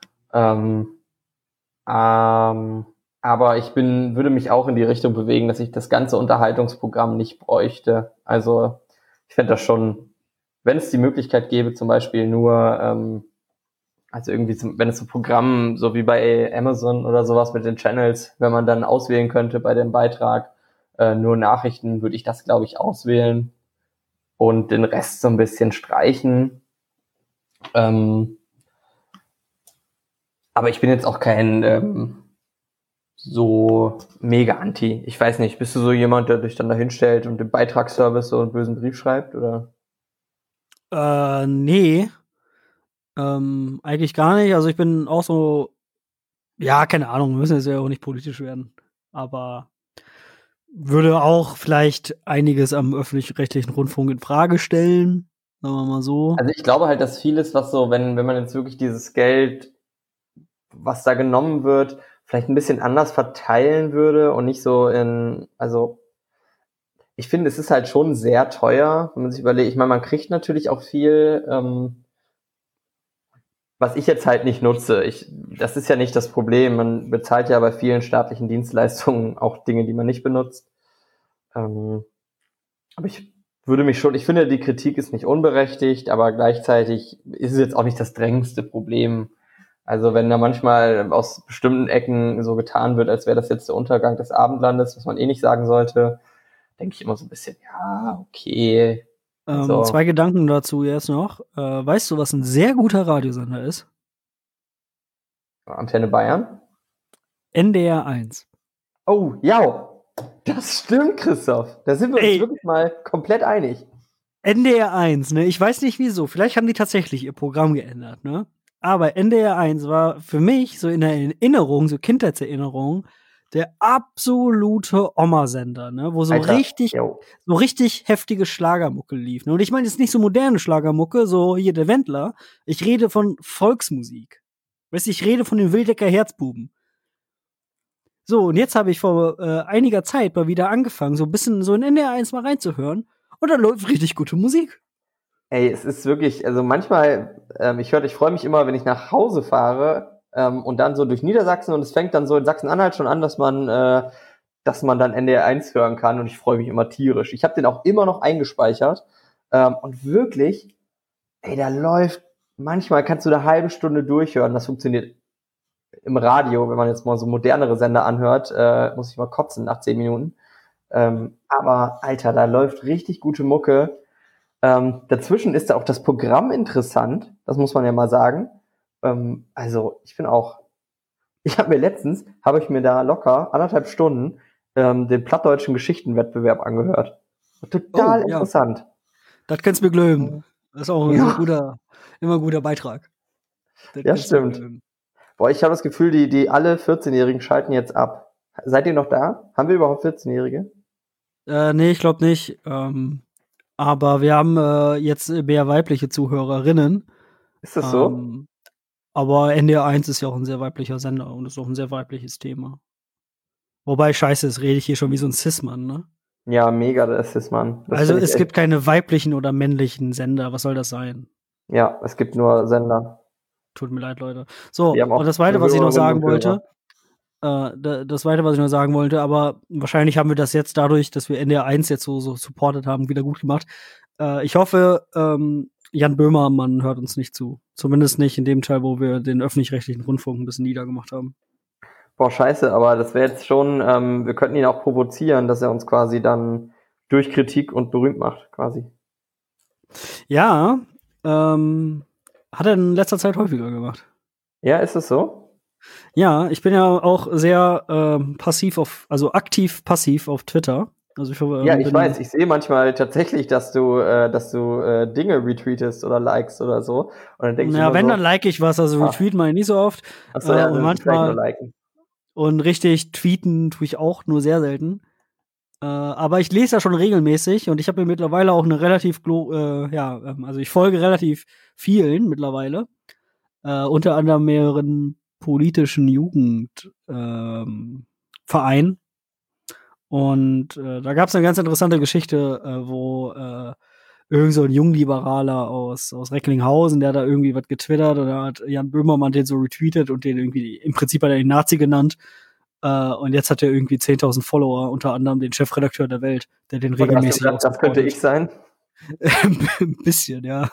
Aber würde mich auch in die Richtung bewegen, dass ich das ganze Unterhaltungsprogramm nicht bräuchte. Also ich fände das schon, wenn es die Möglichkeit gäbe, zum Beispiel nur, also irgendwie, wenn es so Programm, so wie bei Amazon oder sowas mit den Channels, wenn man dann auswählen könnte bei dem Beitrag, nur Nachrichten, würde ich das, glaube ich, auswählen und den Rest so ein bisschen streichen. Aber ich bin jetzt auch kein so mega anti. Ich weiß nicht, bist du so jemand, der dich dann da hinstellt und den Beitragsservice so einen bösen Brief schreibt, oder? Nee. Eigentlich gar nicht. Also ich bin auch so, ja, keine Ahnung, wir müssen jetzt ja auch nicht politisch werden. Aber würde auch vielleicht einiges am öffentlich-rechtlichen Rundfunk in Frage stellen. Sagen wir mal so. Also ich glaube halt, dass vieles, was so, wenn man jetzt wirklich dieses Geld, was da genommen wird, vielleicht ein bisschen anders verteilen würde und nicht so also ich finde, es ist halt schon sehr teuer, wenn man sich überlegt, ich meine, man kriegt natürlich auch viel, was ich jetzt halt nicht nutze. Das ist ja nicht das Problem. Man bezahlt ja bei vielen staatlichen Dienstleistungen auch Dinge, die man nicht benutzt. Aber ich würde mich schon, ich finde, die Kritik ist nicht unberechtigt, aber gleichzeitig ist es jetzt auch nicht das drängendste Problem. Also wenn da manchmal aus bestimmten Ecken so getan wird, als wäre das jetzt der Untergang des Abendlandes, was man eh nicht sagen sollte, denke ich immer so ein bisschen, ja, okay. Also, 2 Gedanken dazu jetzt noch. Weißt du, was ein sehr guter Radiosender ist? Antenne Bayern. NDR 1. Oh, ja, das stimmt, Christoph. Da sind wir uns wirklich mal komplett einig. NDR 1, ne? Ich weiß nicht wieso. Vielleicht haben die tatsächlich ihr Programm geändert, ne? Aber NDR 1 war für mich so in der Erinnerung, so Kindheitserinnerung, der absolute Oma-Sender, ne? Wo so Alter, richtig heftige Schlagermucke lief. Ne? Und ich meine jetzt nicht so moderne Schlagermucke, so hier der Wendler. Ich rede von Volksmusik. Weißt du, ich rede von den Wildecker Herzbuben. So, und jetzt habe ich vor einiger Zeit mal wieder angefangen, so ein bisschen so in NDR 1 mal reinzuhören. Und da läuft richtig gute Musik. Ey, es ist wirklich, also manchmal, ich freue mich immer, wenn ich nach Hause fahre und dann so durch Niedersachsen und es fängt dann so in Sachsen-Anhalt schon an, dass man dann NDR 1 hören kann und ich freue mich immer tierisch. Ich habe den auch immer noch eingespeichert und wirklich, ey, da läuft, manchmal kannst du da eine halbe Stunde durchhören, das funktioniert im Radio, wenn man jetzt mal so modernere Sender anhört, muss ich mal kotzen nach 10 Minuten. Aber Alter, da läuft richtig gute Mucke. Dazwischen ist da auch das Programm interessant, das muss man ja mal sagen. Also ich habe ich mir da locker 1,5 Stunden den plattdeutschen Geschichtenwettbewerb angehört. Total interessant. Ja. Das kannst du mir glöben. Das ist auch immer ein guter Beitrag. Ja, stimmt. Boah, ich habe das Gefühl, die alle 14-Jährigen schalten jetzt ab. Seid ihr noch da? Haben wir überhaupt 14-Jährige? Nee, ich glaube nicht. Aber wir haben jetzt mehr weibliche Zuhörerinnen. Ist das so? Aber NDR 1 ist ja auch ein sehr weiblicher Sender und ist auch ein sehr weibliches Thema. Wobei, scheiße, das rede ich hier schon wie so ein Cis-Mann, ne? Ja, mega, der Cis-Mann. Also es gibt keine weiblichen oder männlichen Sender. Was soll das sein? Ja, es gibt nur Sender. Tut mir leid, Leute. So, und das Zweite, was ich noch sagen wollte, aber wahrscheinlich haben wir das jetzt dadurch, dass wir NDR 1 jetzt so supportet haben, wieder gut gemacht. Ich hoffe, Jan Böhmermann hört uns nicht zu. Zumindest nicht in dem Teil, wo wir den öffentlich-rechtlichen Rundfunk ein bisschen niedergemacht haben. Boah, scheiße, aber das wäre jetzt schon, wir könnten ihn auch provozieren, dass er uns quasi dann durch Kritik und berühmt macht, quasi. Ja, hat er in letzter Zeit häufiger gemacht. Ja, ist es so? Ja, ich bin ja auch sehr aktiv passiv auf Twitter. Also ich weiß, ich sehe manchmal tatsächlich, dass du Dinge retweetest oder likest oder so. Und dann denke ich wenn, dann like ich was, also retweeten mache ich nicht so oft. Achso, ja, und manchmal nur liken. Und richtig tweeten tue ich auch, nur sehr selten. Aber ich lese da schon regelmäßig und ich habe mir mittlerweile auch eine relativ, also ich folge relativ vielen mittlerweile. Unter anderem mehreren politischen Jugendvereinen. Und da gab es eine ganz interessante Geschichte, wo irgend so ein Jungliberaler aus Recklinghausen, der da irgendwie was getwittert und da hat Jan Böhmermann den so retweetet und den irgendwie, im Prinzip hat er ihn Nazi genannt. Und jetzt hat er irgendwie 10.000 Follower, unter anderem den Chefredakteur der Welt, der den regelmäßig auch das könnte ich sein? Ein bisschen, ja.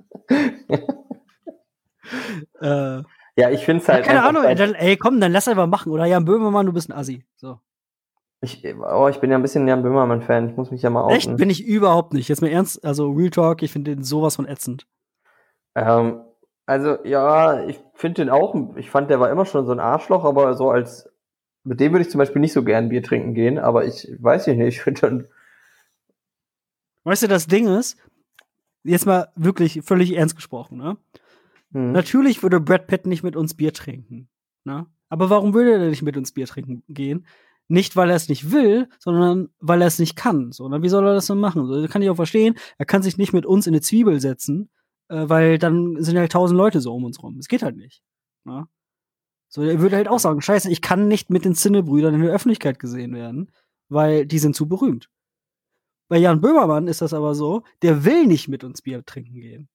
Ja, ich finde es halt. Keine Ahnung, ey, komm, dann lass einfach machen. Oder Jan Böhmermann, du bist ein Assi. So. Ich bin ja ein bisschen Jan Böhmermann-Fan. Ich muss mich ja mal outen. Echt? Bin ich überhaupt nicht. Jetzt mal ernst, also Real Talk, ich finde den sowas von ätzend. Also, ja, ich finde den auch, ich fand, der war immer schon so ein Arschloch, aber so mit dem würde ich zum Beispiel nicht so gern Bier trinken gehen, aber ich weiß nicht, ich finde dann. Weißt du, das Ding ist, jetzt mal wirklich völlig ernst gesprochen, ne? Natürlich würde Brad Pitt nicht mit uns Bier trinken, ne? Aber warum würde er nicht mit uns Bier trinken gehen? Nicht, weil er es nicht will, sondern weil er es nicht kann. So, wie soll er das denn machen? So, das kann ich auch verstehen. Er kann sich nicht mit uns in eine Zwiebel setzen, weil dann sind halt 1.000 Leute so um uns rum. Das geht halt nicht. Ne? So, er würde halt auch sagen, scheiße, ich kann nicht mit den Zinne-Brüdern in der Öffentlichkeit gesehen werden, weil die sind zu berühmt. Bei Jan Böhmermann ist das aber so, der will nicht mit uns Bier trinken gehen.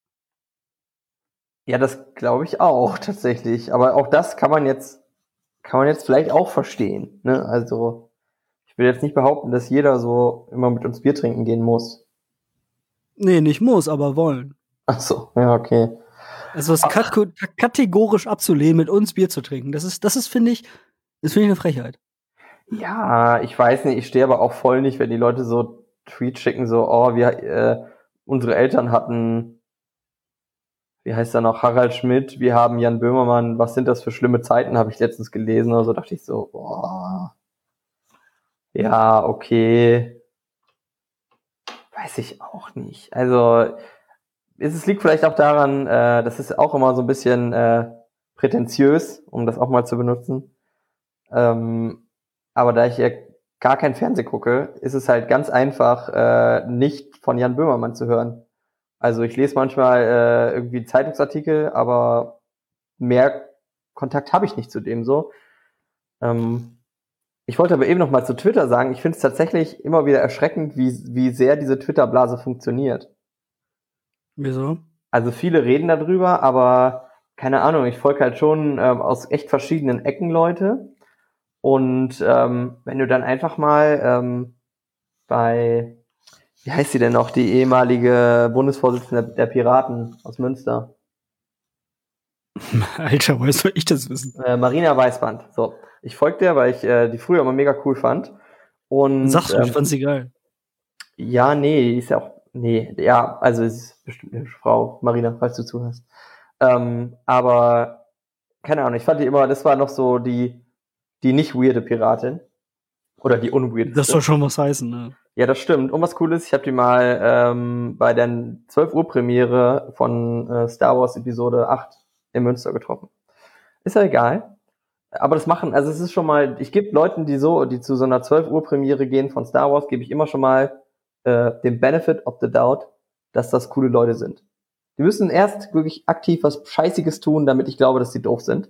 Ja, das glaube ich auch, tatsächlich. Aber auch das kann man jetzt vielleicht auch verstehen. Ne? Also, ich will jetzt nicht behaupten, dass jeder so immer mit uns Bier trinken gehen muss. Nee, nicht muss, aber wollen. Ach so, ja, okay. Also es kategorisch abzulehnen, mit uns Bier zu trinken, das ist, finde ich, eine Frechheit. Ja, ich weiß nicht, ich stehe aber auch voll nicht, wenn die Leute so Tweets schicken, so, oh, unsere Eltern hatten, wie heißt er noch, Harald Schmidt, wir haben Jan Böhmermann, was sind das für schlimme Zeiten, habe ich letztens gelesen oder so, dachte ich so, boah, ja, okay, weiß ich auch nicht. Also, es liegt vielleicht auch daran, das ist auch immer so ein bisschen prätentiös, um das auch mal zu benutzen. Aber da ich ja gar kein Fernsehen gucke, ist es halt ganz einfach, nicht von Jan Böhmermann zu hören. Also ich lese manchmal irgendwie Zeitungsartikel, aber mehr Kontakt habe ich nicht zu dem so. Ich wollte aber eben noch mal zu Twitter sagen, ich finde es tatsächlich immer wieder erschreckend, wie sehr diese Twitter-Blase funktioniert. Wieso? Also viele reden darüber, aber keine Ahnung, ich folge halt schon aus echt verschiedenen Ecken Leute. Und wenn du dann einfach mal bei, wie heißt sie denn noch, die ehemalige Bundesvorsitzende der Piraten aus Münster? Alter, woher soll ich das wissen? Marina Weißband. So, ich folge der, weil ich die früher immer mega cool fand. Und Sagst du, ich fand sie geil. ja, nee, die ist ja auch, nee, ja, also es ist bestimmt eine Frau, Marina, falls du zuhörst. Aber keine Ahnung, ich fand die immer, das war noch so die nicht weirde Piratin. Oder die unweirdeste. Das soll schon was heißen, ne? Ja, das stimmt. Und was cool ist, ich habe die mal bei der 12 Uhr Premiere von Star Wars Episode 8 in Münster getroffen. Ist ja egal. Aber das machen, also es ist schon mal, ich gebe Leuten, die zu so einer 12 Uhr Premiere gehen von Star Wars, gebe ich immer schon mal den Benefit of the Doubt, dass das coole Leute sind. Die müssen erst wirklich aktiv was Scheißiges tun, damit ich glaube, dass die doof sind.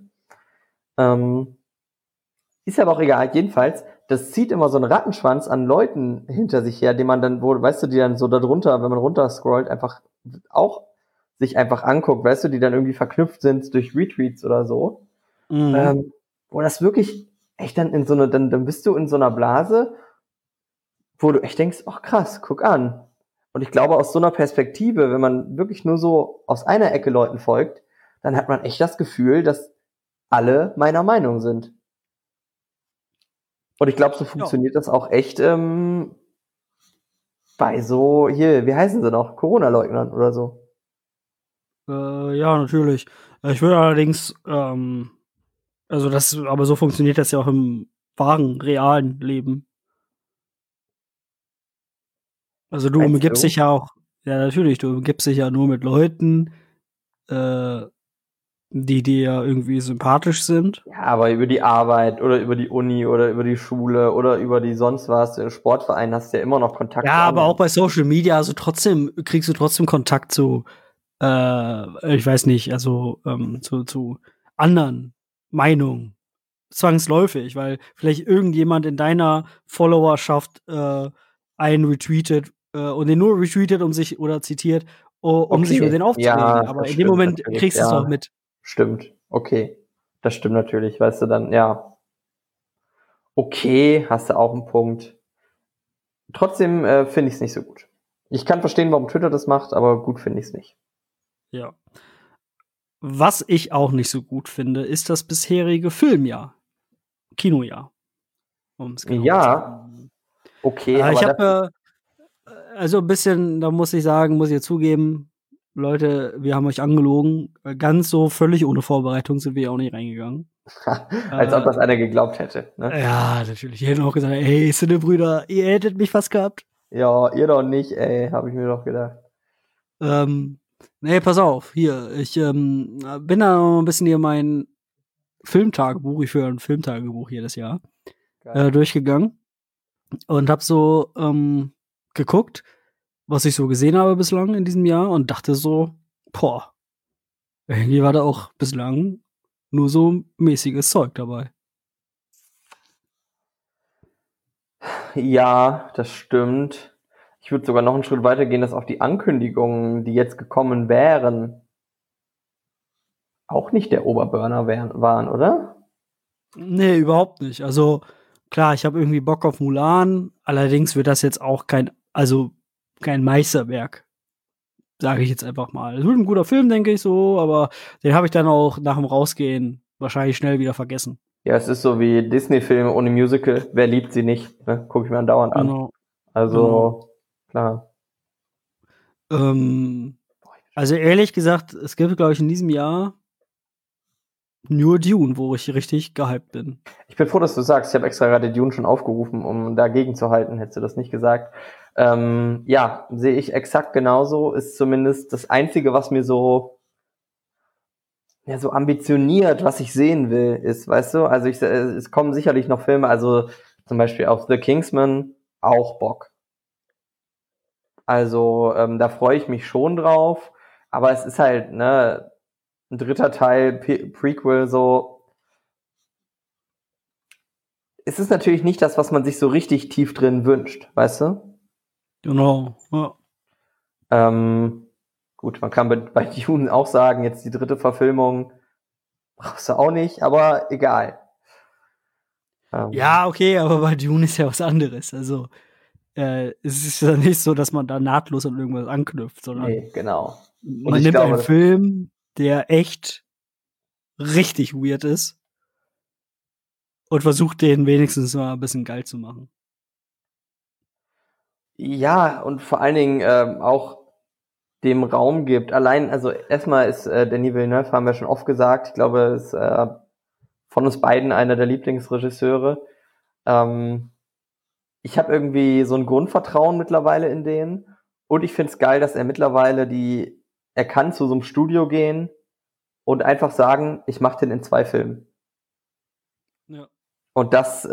Ist aber auch egal. Jedenfalls, das zieht immer so einen Rattenschwanz an Leuten hinter sich her, den man dann, weißt du, die dann so da drunter, wenn man runter scrollt, einfach auch sich einfach anguckt, weißt du, die dann irgendwie verknüpft sind durch Retweets oder so. Mhm. Wo das wirklich echt dann in so eine, dann bist du in so einer Blase, wo du echt denkst, ach krass, guck an. Und ich glaube, aus so einer Perspektive, wenn man wirklich nur so aus einer Ecke Leuten folgt, dann hat man echt das Gefühl, dass alle meiner Meinung sind. Und ich glaube, so funktioniert das auch echt bei so, hier, wie heißen sie noch? Corona-Leugnern oder so. Ja, natürlich. Ich würde allerdings, aber so funktioniert das ja auch im wahren, realen Leben. Also du Meinst umgibst du? dich ja auch, ja natürlich, du umgibst dich ja nur mit Leuten, die dir irgendwie sympathisch sind. Ja, aber über die Arbeit oder über die Uni oder über die Schule oder über die sonst was, der Sportverein hast du ja immer noch Kontakt Ja, zu aber anderen. auch bei Social Media, also trotzdem kriegst du trotzdem Kontakt zu, ich weiß nicht, also zu anderen Meinungen. Zwangsläufig, weil vielleicht irgendjemand in deiner Followerschaft einen retweetet und den nur retweetet, um sich oder zitiert, um sich über Okay, den aufzuregen. ja, Aber das in dem stimmt Moment natürlich, kriegst du es doch ja. mit. Stimmt, okay. Das stimmt natürlich, weißt du dann, ja. Okay, hast du auch einen Punkt. Trotzdem finde ich es nicht so gut. Ich kann verstehen, warum Twitter das macht, aber gut finde ich es nicht. Ja. Was ich auch nicht so gut finde, ist das bisherige Filmjahr. Kinojahr. Um es genau zu Ja, sagen. okay, aber Ich das ist, habe also ein bisschen, da muss ich sagen, muss ich jetzt zugeben, Leute, wir haben euch angelogen. Ganz so völlig ohne Vorbereitung sind wir auch nicht reingegangen. als ob Äh, das einer geglaubt hätte, ne? Ja, natürlich. Die hätten auch gesagt, ey, Brüder, ihr hättet mich fast gehabt. Ja, ihr doch nicht, ey, habe ich mir doch gedacht. Ähm, nee, pass auf, hier, ich bin da noch ein bisschen hier mein Filmtagebuch, ich führe ein Filmtagebuch jedes Jahr, Geil. durchgegangen und hab so geguckt, was ich so gesehen habe bislang in diesem Jahr und dachte so, boah, irgendwie war da auch bislang nur so mäßiges Zeug dabei. Ja, das stimmt. Ich würde sogar noch einen Schritt weiter gehen, dass auch die Ankündigungen, die jetzt gekommen wären, auch nicht der Oberburner waren, oder? Nee, überhaupt nicht. Also, klar, ich habe irgendwie Bock auf Mulan, allerdings wird das jetzt auch kein Meisterwerk. Sage ich jetzt einfach mal. Es wird ein guter Film, denke ich so, aber den habe ich dann auch nach dem Rausgehen wahrscheinlich schnell wieder vergessen. Ja, es ist so wie Disney-Filme ohne Musical. Wer liebt sie nicht? Ne? Gucke ich mir andauernd an. Genau. Also, klar. Also ehrlich gesagt, es gibt, glaube ich, in diesem Jahr nur Dune, wo ich richtig gehypt bin. Ich bin froh, dass du sagst. Ich habe extra gerade Dune schon aufgerufen, um dagegen zu halten. Hättest du das nicht gesagt. Ja, sehe ich exakt genauso. Ist zumindest das Einzige, was mir so ambitioniert, was ich sehen will, ist, weißt du? Also es kommen sicherlich noch Filme, also zum Beispiel auf The Kingsman, auch Bock. Also da freue ich mich schon drauf. Aber es ist halt, ne, ein dritter Teil, Prequel, so. Es ist natürlich nicht das, was man sich so richtig tief drin wünscht, weißt du? Genau, ja. Gut, man kann bei Dune auch sagen, jetzt die dritte Verfilmung brauchst du auch nicht, aber egal. Ja, okay, aber bei Dune ist ja was anderes. Also, es ist ja nicht so, dass man da nahtlos an irgendwas anknüpft, sondern Nee, genau. man nimmt einen Film, der echt richtig weird ist und versucht, den wenigstens mal ein bisschen geil zu machen. Ja, und vor allen Dingen auch dem Raum gibt. Allein, also erstmal ist Denis Villeneuve, haben wir schon oft gesagt, ich glaube, ist von uns beiden einer der Lieblingsregisseure. Ich habe irgendwie so ein Grundvertrauen mittlerweile in den. Und ich finde es geil, dass er mittlerweile er kann zu so einem Studio gehen und einfach sagen, ich mache den in 2 Filmen. Ja. Und das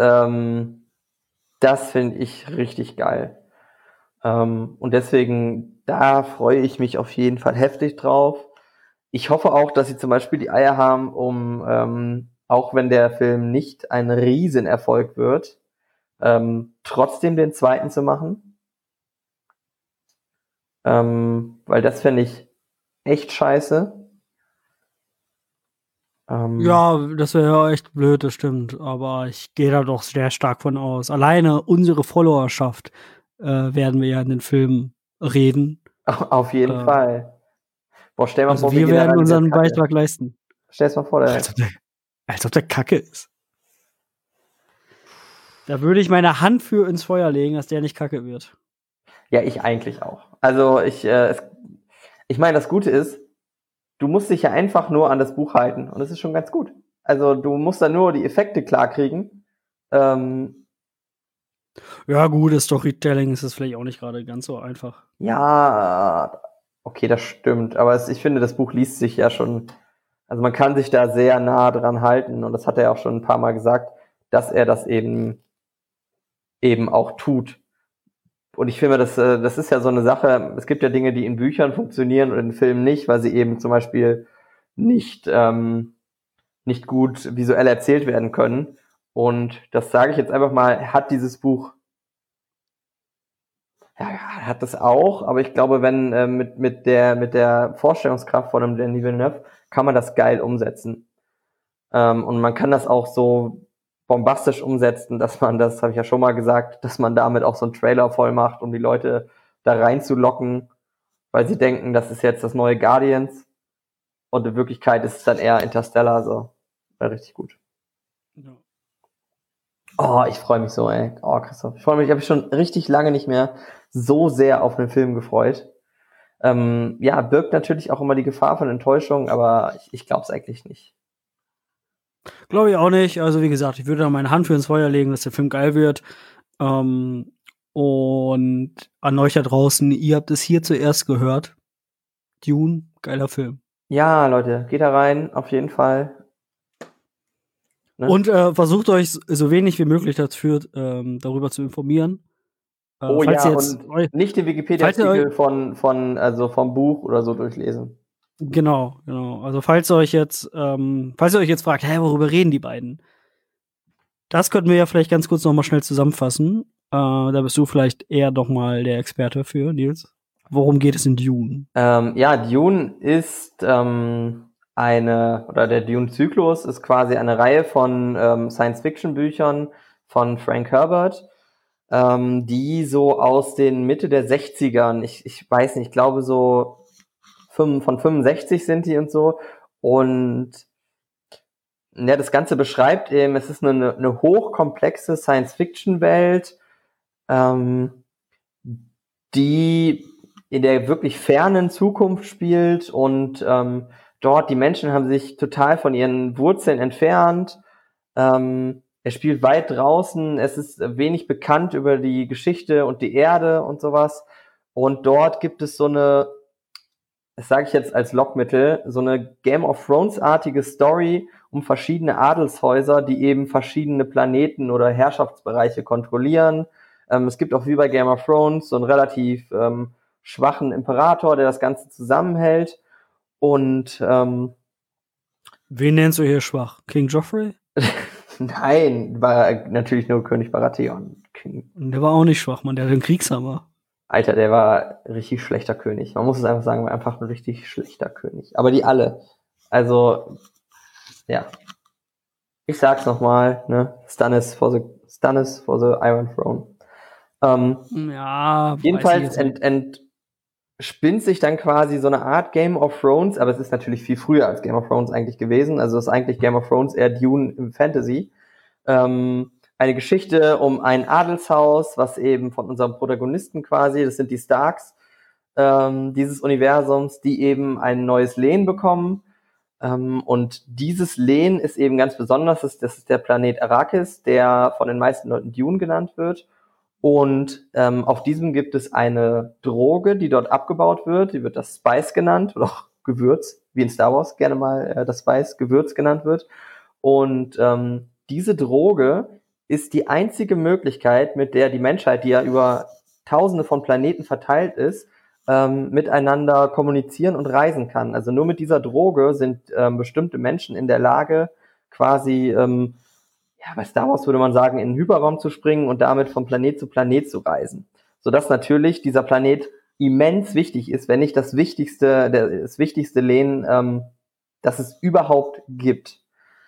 finde ich richtig geil. Und deswegen, da freue ich mich auf jeden Fall heftig drauf. Ich hoffe auch, dass sie zum Beispiel die Eier haben, um, auch wenn der Film nicht ein Riesenerfolg wird, trotzdem den zweiten zu machen. Weil das fände ich echt scheiße. Ja, das wäre ja echt blöd, das stimmt. Aber ich gehe da doch sehr stark von aus. Alleine unsere Followerschaft werden wir ja in den Filmen reden. Auf jeden Fall. Boah, stell mal Also vor, wir werden unseren Beitrag leisten. Stell's mal vor, als ob der Kacke ist. Da würde ich meine Hand für ins Feuer legen, dass der nicht Kacke wird. Ja, ich eigentlich auch. Also ich meine, das Gute ist, du musst dich ja einfach nur an das Buch halten und das ist schon ganz gut. Also du musst da nur die Effekte klarkriegen. Ja gut, das Storytelling ist es vielleicht auch nicht gerade ganz so einfach. Ja, okay, das stimmt. Aber ich finde, das Buch liest sich ja schon, also man kann sich da sehr nah dran halten und das hat er auch schon ein paar Mal gesagt, dass er das eben auch tut. Und ich finde, das ist ja so eine Sache, es gibt ja Dinge, die in Büchern funktionieren und in Filmen nicht, weil sie eben zum Beispiel nicht gut visuell erzählt werden können. Und das sage ich jetzt einfach mal, hat dieses Buch, ja, hat das auch, aber ich glaube, wenn mit der Vorstellungskraft von einem Denis Villeneuve kann man das geil umsetzen. Und man kann das auch so bombastisch umsetzen, dass man, das habe ich ja schon mal gesagt, dass man damit auch so einen Trailer voll macht, um die Leute da reinzulocken, weil sie denken, das ist jetzt das neue Guardians. Und in Wirklichkeit ist es dann eher Interstellar, so. War richtig gut. Ja. Oh, ich freue mich so, ey. Oh, Christoph. Ich freue mich, ich habe mich schon richtig lange nicht mehr so sehr auf einen Film gefreut. Ja, birgt natürlich auch immer die Gefahr von Enttäuschung, aber ich glaube es eigentlich nicht. Glaube ich auch nicht. Also wie gesagt, ich würde da meine Hand für ins Feuer legen, dass der Film geil wird. Und an euch da draußen, ihr habt es hier zuerst gehört. Dune, geiler Film. Ja, Leute, geht da rein, auf jeden Fall. Ne? Und versucht euch so wenig wie möglich dafür darüber zu informieren. Oh ja, und nicht den Wikipedia-Artikel vom Buch oder so durchlesen. Genau. Also falls ihr euch jetzt fragt, worüber reden die beiden? Das könnten wir ja vielleicht ganz kurz noch mal schnell zusammenfassen. Da bist du vielleicht eher noch mal der Experte für, Nils. Worum geht es in Dune? Ja, Dune ist der Dune-Zyklus ist quasi eine Reihe von Science-Fiction-Büchern von Frank Herbert, die so aus den Mitte der 60ern, ich weiß nicht, ich glaube so von 65 sind die und so. Und ja, das Ganze beschreibt eben, es ist eine hochkomplexe Science-Fiction-Welt, die in der wirklich fernen Zukunft spielt und dort die Menschen haben sich total von ihren Wurzeln entfernt. Er spielt weit draußen, es ist wenig bekannt über die Geschichte und die Erde und sowas. Und dort gibt es so eine, das sage ich jetzt als Lockmittel, so eine Game of Thrones-artige Story um verschiedene Adelshäuser, die eben verschiedene Planeten oder Herrschaftsbereiche kontrollieren. Es gibt auch wie bei Game of Thrones so einen relativ schwachen Imperator, der das Ganze zusammenhält. Und wen nennst du hier schwach? King Joffrey? Nein, war natürlich nur König Baratheon. Der war auch nicht schwach, man, der hat den Kriegshammer. Alter, der war richtig schlechter König. Man muss es einfach sagen, war einfach ein richtig schlechter König. Aber die alle. Also, ja. Ich sag's nochmal, ne? Stannis for the Iron Throne. Ja, jedenfalls entspinnt sich dann quasi so eine Art Game of Thrones, aber es ist natürlich viel früher als Game of Thrones eigentlich gewesen. Also es ist eigentlich Game of Thrones eher Dune im Fantasy. Eine Geschichte um ein Adelshaus, was eben von unserem Protagonisten quasi, das sind die Starks, dieses Universums, die eben ein neues Lehen bekommen. Und dieses Lehen ist eben ganz besonders, das ist der Planet Arrakis, der von den meisten Leuten Dune genannt wird. Und auf diesem gibt es eine Droge, die dort abgebaut wird, die wird das Spice genannt, oder auch Gewürz, wie in Star Wars gerne mal das Spice Gewürz genannt wird. Und diese Droge ist die einzige Möglichkeit, mit der die Menschheit, die ja über Tausende von Planeten verteilt ist, miteinander kommunizieren und reisen kann. Also nur mit dieser Droge sind bestimmte Menschen in der Lage, quasi, bei Star Wars würde man sagen, in den Hyperraum zu springen und damit von Planet zu reisen. Sodass natürlich dieser Planet immens wichtig ist, wenn nicht das wichtigste Lehen, das es überhaupt gibt.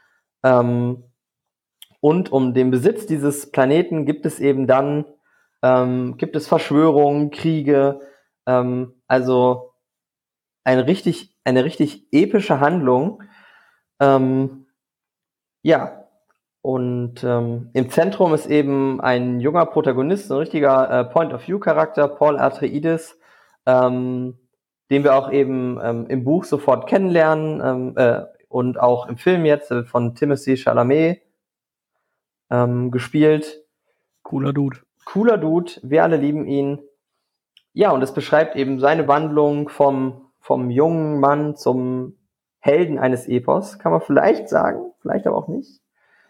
Und um den Besitz dieses Planeten gibt es eben dann gibt es Verschwörungen, Kriege, also eine richtig epische Handlung. Und im Zentrum ist eben ein junger Protagonist, ein richtiger Point-of-View-Charakter, Paul Atreides, den wir auch eben im Buch sofort kennenlernen und auch im Film jetzt von Timothée Chalamet gespielt. Cooler Dude, wir alle lieben ihn. Ja, und es beschreibt eben seine Wandlung vom jungen Mann zum Helden eines Epos, kann man vielleicht sagen, vielleicht aber auch nicht.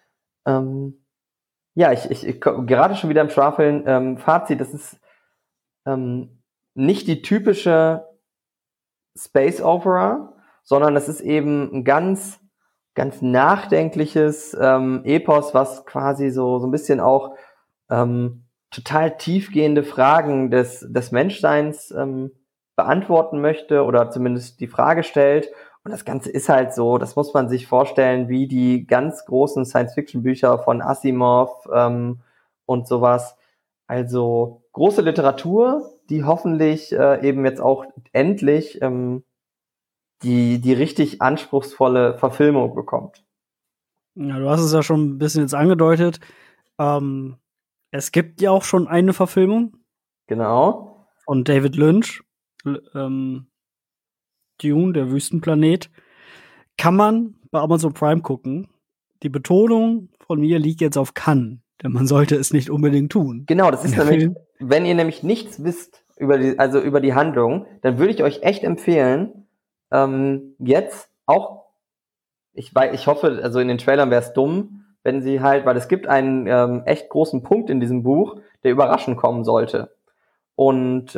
Ich gerade schon wieder im Schwafeln. Fazit, das ist nicht die typische Space Opera, sondern es ist eben ein ganz nachdenkliches Epos, was quasi so ein bisschen auch total tiefgehende Fragen des Menschseins beantworten möchte oder zumindest die Frage stellt. Und das Ganze ist halt so, das muss man sich vorstellen, wie die ganz großen Science-Fiction-Bücher von Asimov und sowas. Also große Literatur, die hoffentlich eben jetzt auch endlich die richtig anspruchsvolle Verfilmung bekommt. Ja, du hast es ja schon ein bisschen jetzt angedeutet. Es gibt ja auch schon eine Verfilmung. Genau. Von David Lynch. Dune, der Wüstenplanet. Kann man bei Amazon Prime gucken. Die Betonung von mir liegt jetzt auf kann, denn man sollte es nicht unbedingt tun. Genau, das ist nämlich, wenn ihr nämlich nichts wisst über die Handlung, dann würde ich euch echt empfehlen, jetzt auch, ich hoffe, also in den Trailern wäre es dumm, wenn sie halt, weil es gibt einen echt großen Punkt in diesem Buch, der überraschend kommen sollte. Und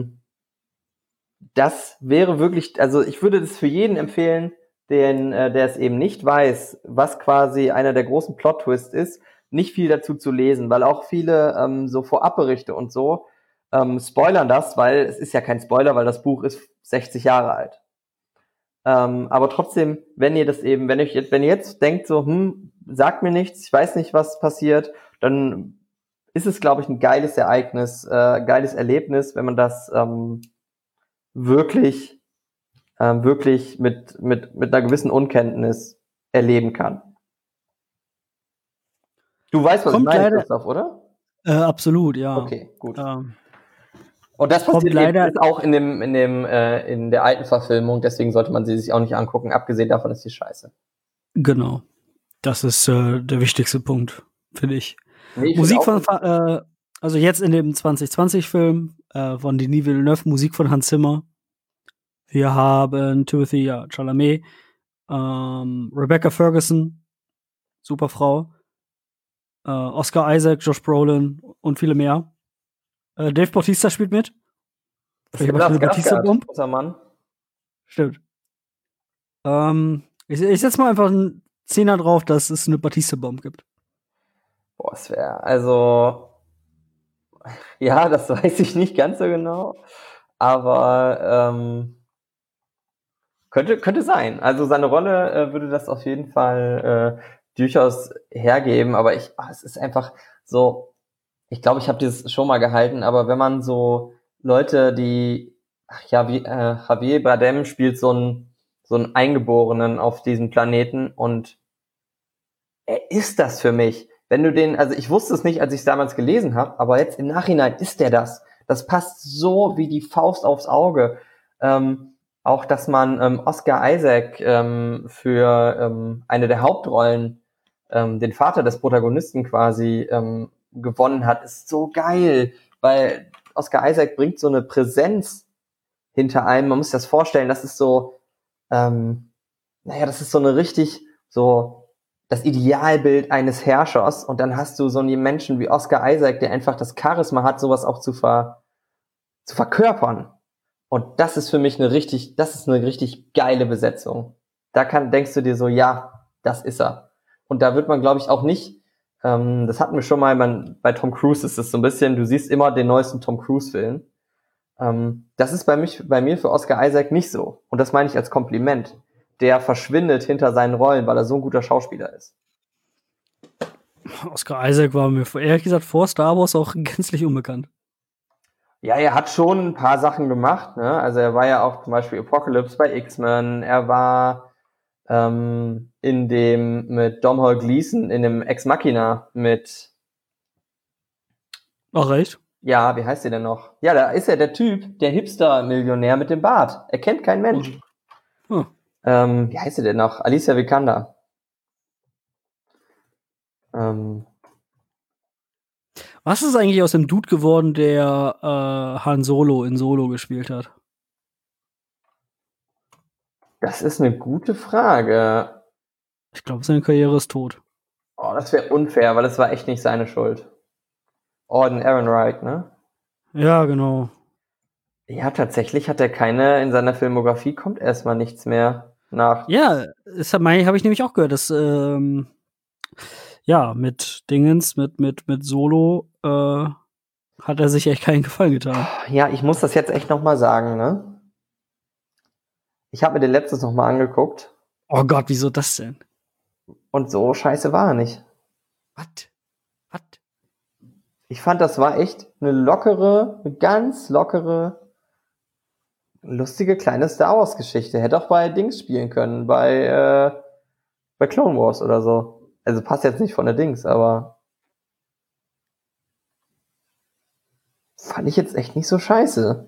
das wäre wirklich, also ich würde das für jeden empfehlen, der es eben nicht weiß, was quasi einer der großen Plot-Twists ist, nicht viel dazu zu lesen, weil auch viele so Vorabberichte und so spoilern das, weil es ist ja kein Spoiler, weil das Buch ist 60 Jahre alt. Aber trotzdem, wenn ihr jetzt denkt so, sagt mir nichts, ich weiß nicht, was passiert, dann ist es, glaube ich, ein geiles Ereignis, geiles Erlebnis, wenn man das wirklich wirklich mit einer gewissen Unkenntnis erleben kann. Du weißt, was ich meine, Christoph, oder? Absolut, ja. Okay, gut. Ähm, Und das kommt passiert leider jetzt auch in der alten Verfilmung, deswegen sollte man sie sich auch nicht angucken. Abgesehen davon ist sie scheiße. genau. Das ist der wichtigste Punkt, finde ich. Nee, Musik von, also jetzt in dem 2020-Film von Denis Villeneuve, Musik von Hans Zimmer. Wir haben Timothée Chalamet, Rebecca Ferguson, super Frau, Oscar Isaac, Josh Brolin und viele mehr. Dave Bautista spielt mit. Vielleicht macht eine Bautista-Bomb. Großer Mann. Stimmt. Ich setz mal einfach einen Zehner drauf, dass es eine Bautista-Bomb gibt. Boah, es wäre, also, ja, das weiß ich nicht ganz so genau, aber könnte sein. Also seine Rolle würde das auf jeden Fall durchaus hergeben, aber es ist einfach so, ich glaube, ich habe das schon mal gehalten, aber wenn man so Leute, wie Javier Bardem spielt so einen Eingeborenen auf diesem Planeten und er ist das für mich. Wenn du also ich wusste es nicht, als ich es damals gelesen habe, aber jetzt im Nachhinein ist der das. Das passt so wie die Faust aufs Auge. Auch, dass man Oscar Isaac für eine der Hauptrollen, den Vater des Protagonisten quasi, gewonnen hat, ist so geil, weil Oscar Isaac bringt so eine Präsenz hinter einem. Man muss sich das vorstellen, das ist so, das ist so eine richtig so das Idealbild eines Herrschers und dann hast du so einen Menschen wie Oscar Isaac, der einfach das Charisma hat, sowas auch zu verkörpern. Und das ist für mich eine richtig geile Besetzung. Denkst du dir so, ja, das ist er. Und da wird man, glaube ich, auch nicht, das hatten wir schon mal bei Tom Cruise ist es so ein bisschen, du siehst immer den neuesten Tom Cruise-Film. Das ist bei mir für Oscar Isaac nicht so. Und das meine ich als Kompliment. Der verschwindet hinter seinen Rollen, weil er so ein guter Schauspieler ist. Oscar Isaac war mir ehrlich gesagt vor Star Wars auch gänzlich unbekannt. Ja, er hat schon ein paar Sachen gemacht, ne? Also er war ja auch zum Beispiel Apocalypse bei X-Men, er war mit Domhnall Gleeson in dem Ex Machina mit. Ach, recht? Ja, wie heißt der denn noch? Ja, da ist er der Typ, der Hipster-Millionär mit dem Bart. Er kennt kein Mensch. Wie heißt der denn noch? Alicia Vikander. Was ist eigentlich aus dem Dude geworden, der Han Solo in Solo gespielt hat? Das ist eine gute Frage. Ich glaube, seine Karriere ist tot. Oh, das wäre unfair, weil das war echt nicht seine Schuld. Alden Ehrenreich, ne? Ja, genau. Ja, tatsächlich hat er in seiner Filmografie kommt erstmal nichts mehr nach. Ja, das habe ich nämlich auch gehört, dass mit Dingens, mit Solo hat er sich echt keinen Gefallen getan. Ja, ich muss das jetzt echt nochmal sagen, ne? Ich habe mir den letztens nochmal angeguckt. Oh Gott, wieso das denn? Und so scheiße war er nicht. Was? Ich fand, das war echt eine ganz lockere, lustige kleine Star Wars Geschichte. Hätte auch bei Dings spielen können, bei Clone Wars oder so. Also passt jetzt nicht von der Dings, aber fand ich jetzt echt nicht so scheiße.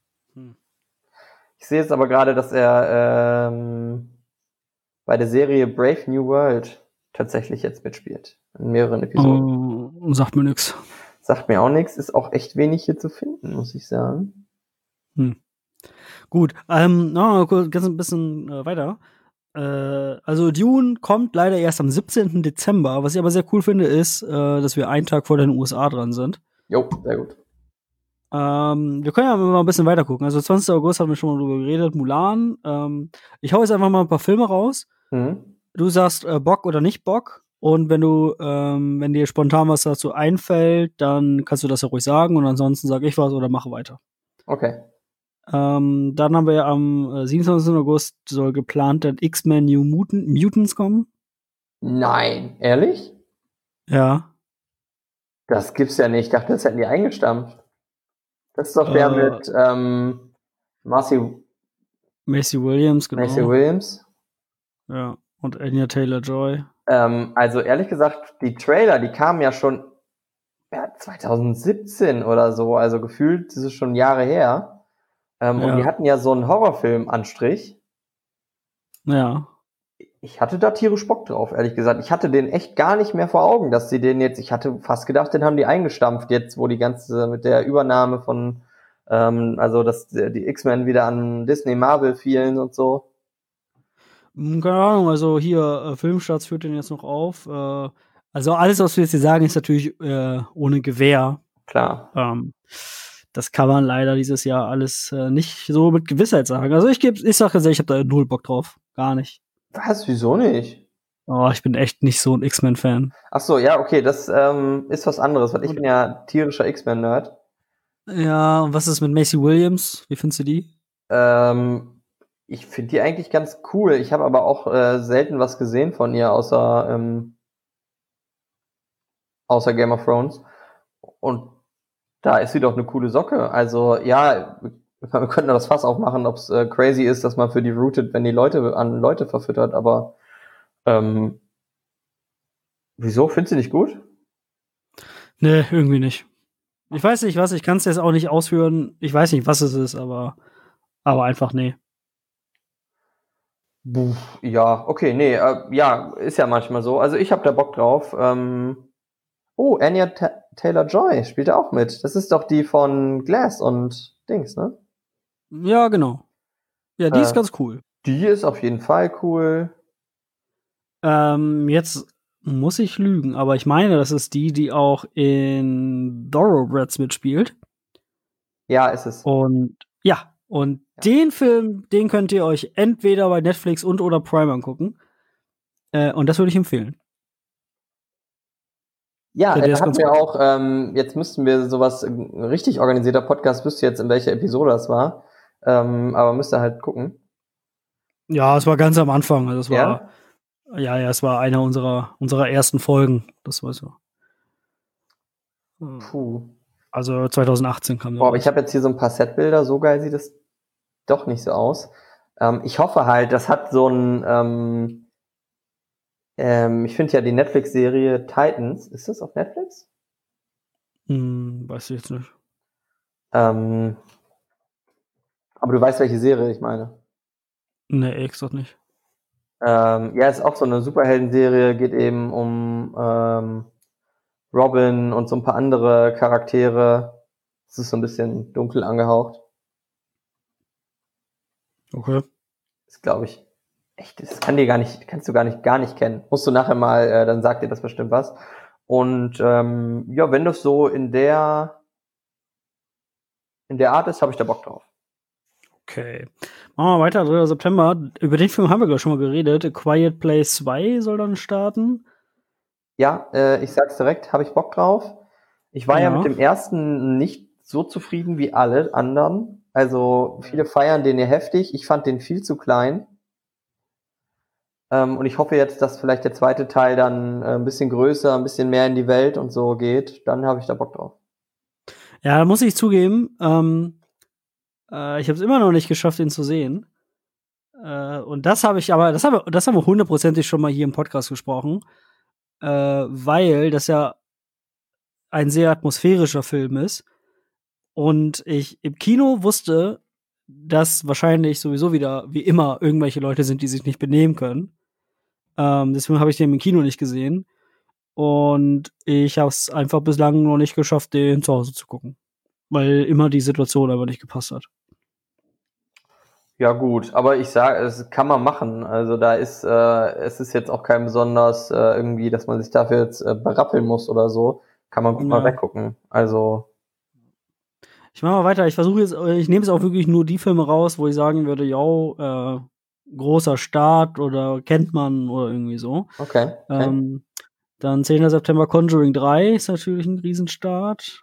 Ich sehe jetzt aber gerade, dass er bei der Serie Brave New World tatsächlich jetzt mitspielt. In mehreren Episoden. Sagt mir nix. Sagt mir auch nichts. Ist auch echt wenig hier zu finden, muss ich sagen. Gut, ganz ein bisschen weiter. Also Dune kommt leider erst am 17. Dezember. Was ich aber sehr cool finde, ist, dass wir einen Tag vor den USA dran sind. Jo, sehr gut. Wir können ja mal ein bisschen weiter gucken. Also 20. August haben wir schon mal drüber geredet. Mulan. Ich hau jetzt einfach mal ein paar Filme raus. Du sagst Bock oder nicht Bock. Und wenn dir spontan was dazu einfällt, dann kannst du das ja ruhig sagen. Und ansonsten sage ich was oder mache weiter. Okay. Dann haben wir ja am 27. August soll geplant dann X-Men New Mutants kommen. Nein, ehrlich? Ja. Das gibt's ja nicht. Ich dachte, das hätten die eingestampft. Das ist doch der mit Marcy Macy Williams, genau. Macy Williams. Ja, und Anya Taylor-Joy. Also ehrlich gesagt, die Trailer, die kamen ja schon 2017 oder so, also gefühlt ist es schon Jahre her. Und die hatten ja so einen Horrorfilm-Anstrich. Ja. Ich hatte da tierisch Bock drauf, ehrlich gesagt. Ich hatte den echt gar nicht mehr vor Augen, dass sie den jetzt, ich hatte fast gedacht, den haben die eingestampft jetzt, wo die ganze, mit der Übernahme von, also dass die X-Men wieder an Disney Marvel fielen und so. Keine Ahnung, also hier, Filmstarts führt den jetzt noch auf. Also alles, was wir jetzt hier sagen, ist natürlich ohne Gewähr. Klar. Das kann man leider dieses Jahr alles nicht so mit Gewissheit sagen. Also ich sage jetzt, ich habe da null Bock drauf. Gar nicht. Was? Wieso nicht? Oh, ich bin echt nicht so ein X-Men-Fan. Ach so, ja, okay, das ist was anderes, weil ich bin ja tierischer X-Men-Nerd. Ja, und was ist mit Macy Williams? Wie findest du die? Ich finde die eigentlich ganz cool. Ich habe aber auch selten was gesehen von ihr, außer Game of Thrones. Und da ist sie doch eine coole Socke. Also ja, wir könnten das Fass aufmachen, ob es crazy ist, dass man für die rootet, wenn die Leute an Leute verfüttert. Aber wieso? Findest du nicht gut? Nee, irgendwie nicht. Ich weiß nicht was, ich kann es jetzt auch nicht ausführen. Ich weiß nicht, was es ist, aber einfach nee. Ja, okay, nee, ja, ist ja manchmal so. Also ich habe da Bock drauf. Anya Taylor-Joy spielt da auch mit. Das ist doch die von Glass und Dings, ne? Ja, genau. Ja, die ist ganz cool. Die ist auf jeden Fall cool. Jetzt muss ich lügen, aber ich meine, das ist die auch in Thoroughbreds mitspielt. Ja, ist es. Und ja, den Film, den könnt ihr euch entweder bei Netflix und oder Prime angucken. Und das würde ich empfehlen. Ja, da hatten wir auch, jetzt müssten wir sowas, ein richtig organisierter Podcast, wüsste jetzt, in welcher Episode das war. Aber müsste halt gucken. Ja, es war ganz am Anfang. Also es war, ja, es war einer unserer ersten Folgen. Das war so. Puh. Also 2018 kam das. Boah, aber ich habe jetzt hier so ein paar Setbilder, so geil sieht es doch nicht so aus. Ich hoffe halt, das hat so ein, ich finde ja die Netflix-Serie Titans, ist das auf Netflix? Weiß ich jetzt nicht. Aber du weißt, welche Serie ich meine. Nee, extra nicht. Ja, ist auch so eine Superhelden-Serie, geht eben um Robin und so ein paar andere Charaktere. Es ist so ein bisschen dunkel angehaucht. Okay. Das glaube ich echt, das kannst du gar nicht kennen. Musst du nachher mal, dann sagt dir das bestimmt was. Und ja, wenn das so in der Art ist, habe ich da Bock drauf. Okay. Machen wir weiter, 3. September. Über den Film haben wir gleich schon mal geredet. A Quiet Place 2 soll dann starten. Ja, ich sag's direkt, habe ich Bock drauf. Ich war ja mit dem ersten nicht so zufrieden wie alle anderen. Also viele feiern den ja heftig. Ich fand den viel zu klein. Und ich hoffe jetzt, dass vielleicht der zweite Teil dann ein bisschen größer, ein bisschen mehr in die Welt und so geht. Dann habe ich da Bock drauf. Ja, da muss ich zugeben, ich habe es immer noch nicht geschafft, ihn zu sehen. Und das haben wir hundertprozentig schon mal hier im Podcast gesprochen, weil das ja ein sehr atmosphärischer Film ist. Und ich im Kino wusste, dass wahrscheinlich sowieso wieder, wie immer, irgendwelche Leute sind, die sich nicht benehmen können. Deswegen habe ich den im Kino nicht gesehen. Und ich habe es einfach bislang noch nicht geschafft, den zu Hause zu gucken. Weil immer die Situation aber nicht gepasst hat. Ja gut, aber ich sage, es kann man machen. Also da ist, es ist jetzt auch kein besonders irgendwie, dass man sich dafür jetzt berappeln muss oder so. Kann man gut mal weggucken. Also ich mache mal weiter. Ich nehme jetzt auch wirklich nur die Filme raus, wo ich sagen würde, yo, großer Start oder kennt man oder irgendwie so. Okay. Dann 10. September Conjuring 3 ist natürlich ein Riesenstart.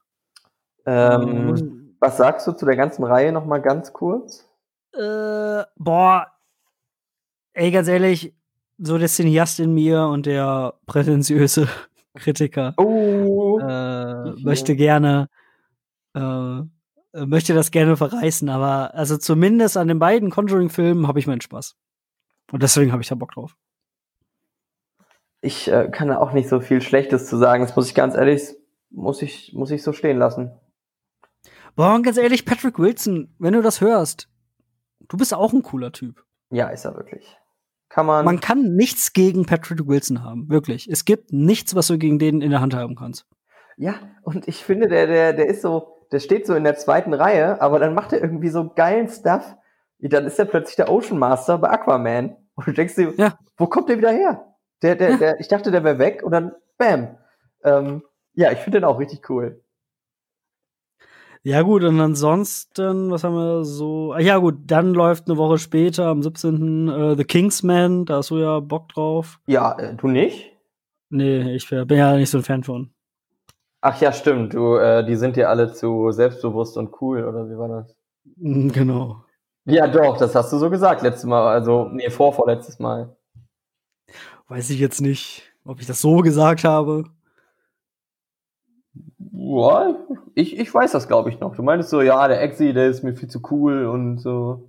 Was sagst du zu der ganzen Reihe noch mal ganz kurz? Boah, ey, ganz ehrlich, so der Cineast in mir und der prätentiöse Kritiker möchte gerne möchte das gerne verreißen, aber also zumindest an den beiden Conjuring-Filmen habe ich meinen Spaß. Und deswegen habe ich da Bock drauf. Ich kann da auch nicht so viel Schlechtes zu sagen. Das muss ich ganz ehrlich, muss ich so stehen lassen. Boah, und ganz ehrlich, Patrick Wilson, wenn du das hörst, du bist auch ein cooler Typ. Ja, ist er wirklich. Man Man kann nichts gegen Patrick Wilson haben, wirklich. Es gibt nichts, was du gegen den in der Hand haben kannst. Ja, und ich finde, der ist so, der steht so in der zweiten Reihe, aber dann macht er irgendwie so geilen Stuff. Dann ist er plötzlich der Ocean Master bei Aquaman. Und du denkst dir, Ja. Wo kommt der wieder her? Ich dachte, der wäre weg und dann bam. Ja, ich finde den auch richtig cool. Ja, gut, und ansonsten, was haben wir so? Ja, gut, dann läuft eine Woche später, am 17. The Kingsman, da hast du ja Bock drauf. Ja, du nicht? Nee, ich bin ja nicht so ein Fan von. Ach ja, stimmt. Die sind ja alle zu selbstbewusst und cool, oder wie war das? Genau. Ja, doch, das hast du so gesagt letztes Mal. Also, nee, vorletztes Mal. Weiß ich jetzt nicht, ob ich das so gesagt habe. Ja, ich weiß das, glaube ich, noch. Du meintest so, ja, der Exi, der ist mir viel zu cool und so.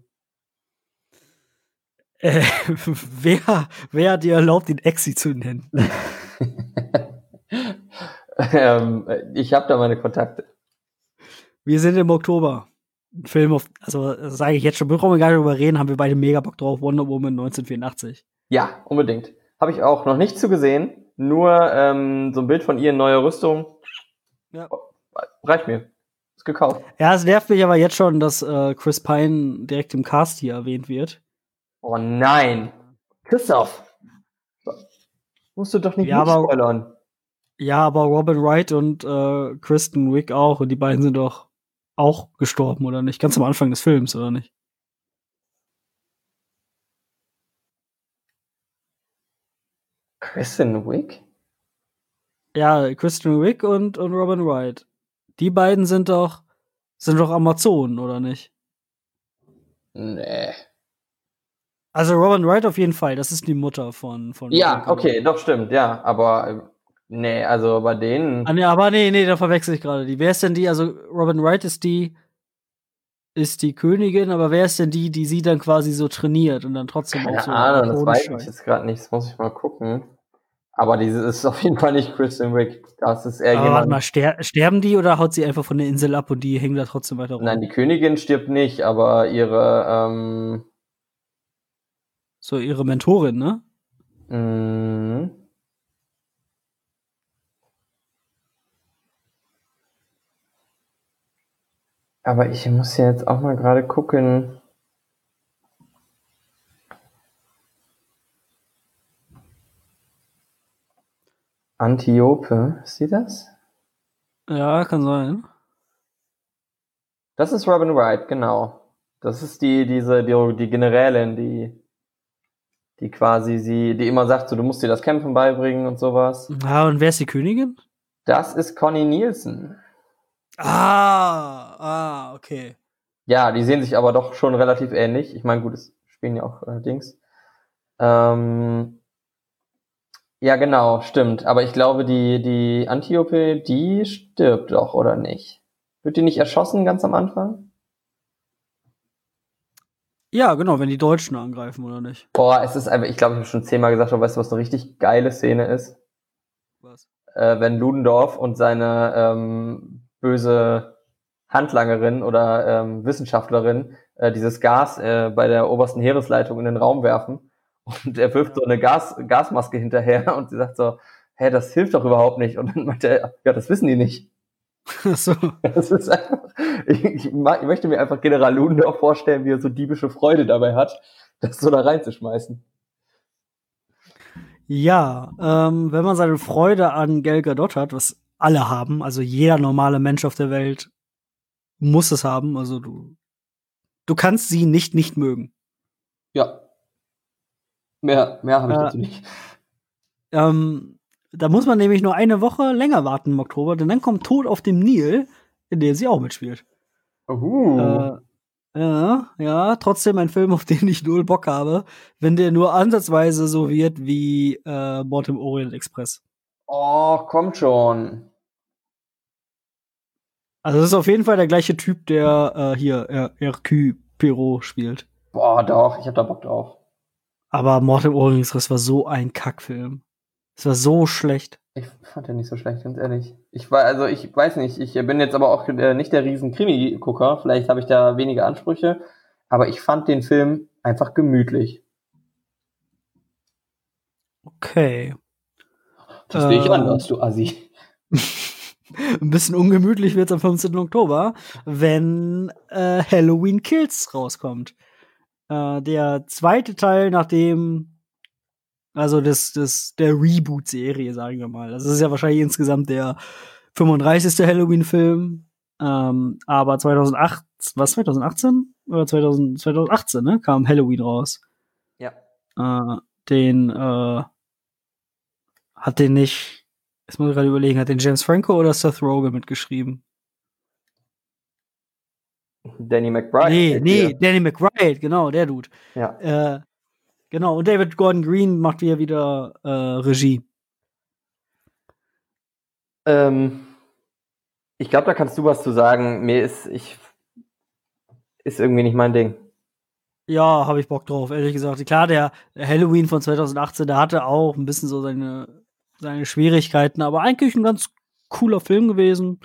Wer hat dir erlaubt, ihn Exi zu nennen? Ich habe da meine Kontakte. Wir sind im Oktober. Ein Film also sage ich jetzt schon, brauchen wir gar nicht drüber reden, haben wir beide mega Bock drauf. Wonder Woman 1984. Ja, unbedingt. Habe ich auch noch nicht zugesehen. Nur so ein Bild von ihr in neuer Rüstung. Ja. Reicht mir. Ist gekauft. Ja, es nervt mich aber jetzt schon, dass Chris Pine direkt im Cast hier erwähnt wird. Oh nein. Christoph. Musst du doch nicht spoilern. Ja, aber Robin Wright und Kristen Wiig auch. Und die beiden sind doch auch gestorben, oder nicht? Ganz am Anfang des Films, oder nicht? Kristen Wiig? Ja, Kristen Wiig und Robin Wright. Die beiden sind doch Amazonen, oder nicht? Nee. Also Robin Wright auf jeden Fall, das ist die Mutter von Ja, okay, doch, stimmt, ja. Aber nee, also bei denen. Aber nee, da verwechsel ich gerade die. Wer ist denn die? Also Robin Wright ist die Königin, aber wer ist denn die sie dann quasi so trainiert und dann trotzdem auch so. Keine Ahnung, das weiß ich jetzt gerade nicht, das muss ich mal gucken. Aber diese ist auf jeden Fall nicht Kristen Wiig. Das ist eher jemand. Warte mal, sterben die oder haut sie einfach von der Insel ab und die hängen da trotzdem weiter rum? Nein, die Königin stirbt nicht, aber ihre so ihre Mentorin, ne? Aber ich muss jetzt auch mal gerade gucken. Antiope, ist sie das? Ja, kann sein. Das ist Robin Wright, genau. Das ist die Generälin, die quasi die immer sagt, so, du musst dir das Kämpfen beibringen und sowas. Ja, und wer ist die Königin? Das ist Connie Nielsen. Okay. Ja, die sehen sich aber doch schon relativ ähnlich. Ich meine, gut, es spielen ja auch Dings. Ja, genau, stimmt. Aber ich glaube, die Antiope, die stirbt doch, oder nicht? Wird die nicht erschossen ganz am Anfang? Ja, genau, wenn die Deutschen angreifen, oder nicht? Boah, es ist einfach, ich glaube, ich habe schon 10-mal gesagt, aber weißt du, was eine richtig geile Szene ist? Was? Wenn Ludendorff und seine böse Handlangerin oder Wissenschaftlerin dieses Gas bei der obersten Heeresleitung in den Raum werfen und er wirft so eine Gasmaske hinterher und sie sagt so, hä, das hilft doch überhaupt nicht. Und dann meint er, ja, das wissen die nicht. Ach so. Das ist einfach, ich möchte mir einfach General Ludendorff vorstellen, wie er so diebische Freude dabei hat, das so da reinzuschmeißen. Ja, wenn man seine Freude an Gal Gadot hat, was alle haben, also jeder normale Mensch auf der Welt muss es haben, also du kannst sie nicht mögen. Ja. Mehr habe ich dazu nicht. Da muss man nämlich nur eine Woche länger warten im Oktober, denn dann kommt Tod auf dem Nil, in dem sie auch mitspielt. Ja, trotzdem ein Film, auf den ich null Bock habe, wenn der nur ansatzweise so wird wie Mord im Orient Express. Oh, kommt schon. Also das ist auf jeden Fall der gleiche Typ, der hier Hercule Poirot spielt. Boah, doch, ich hab da Bock drauf. Aber Mord im Orient-Express war so ein Kackfilm. Es war so schlecht. Ich fand den nicht so schlecht, ganz ehrlich. Ich weiß nicht, ich bin jetzt aber auch nicht der riesen Krimi-Gucker, vielleicht habe ich da weniger Ansprüche, aber ich fand den Film einfach gemütlich. Okay. Das sehe ich anders, du Assi. Ein bisschen ungemütlich wird's am 15. Oktober, wenn Halloween Kills rauskommt. Der zweite Teil, nachdem, also der Reboot-Serie, sagen wir mal. Das ist ja wahrscheinlich insgesamt der 35. Halloween-Film. Aber 2018? Oder 2018, ne? Kam Halloween raus. Ja. Hat den nicht, jetzt muss ich gerade überlegen, hat den James Franco oder Seth Rogen mitgeschrieben? Danny McBride. Nee, Danny McBride, genau, der Dude. Ja. Genau, und David Gordon Green macht wieder Regie. Ich glaube, da kannst du was zu sagen. Ist irgendwie nicht mein Ding. Ja, habe ich Bock drauf, ehrlich gesagt. Klar, der Halloween von 2018, der hatte auch ein bisschen so seine Schwierigkeiten, aber eigentlich ein ganz cooler Film gewesen.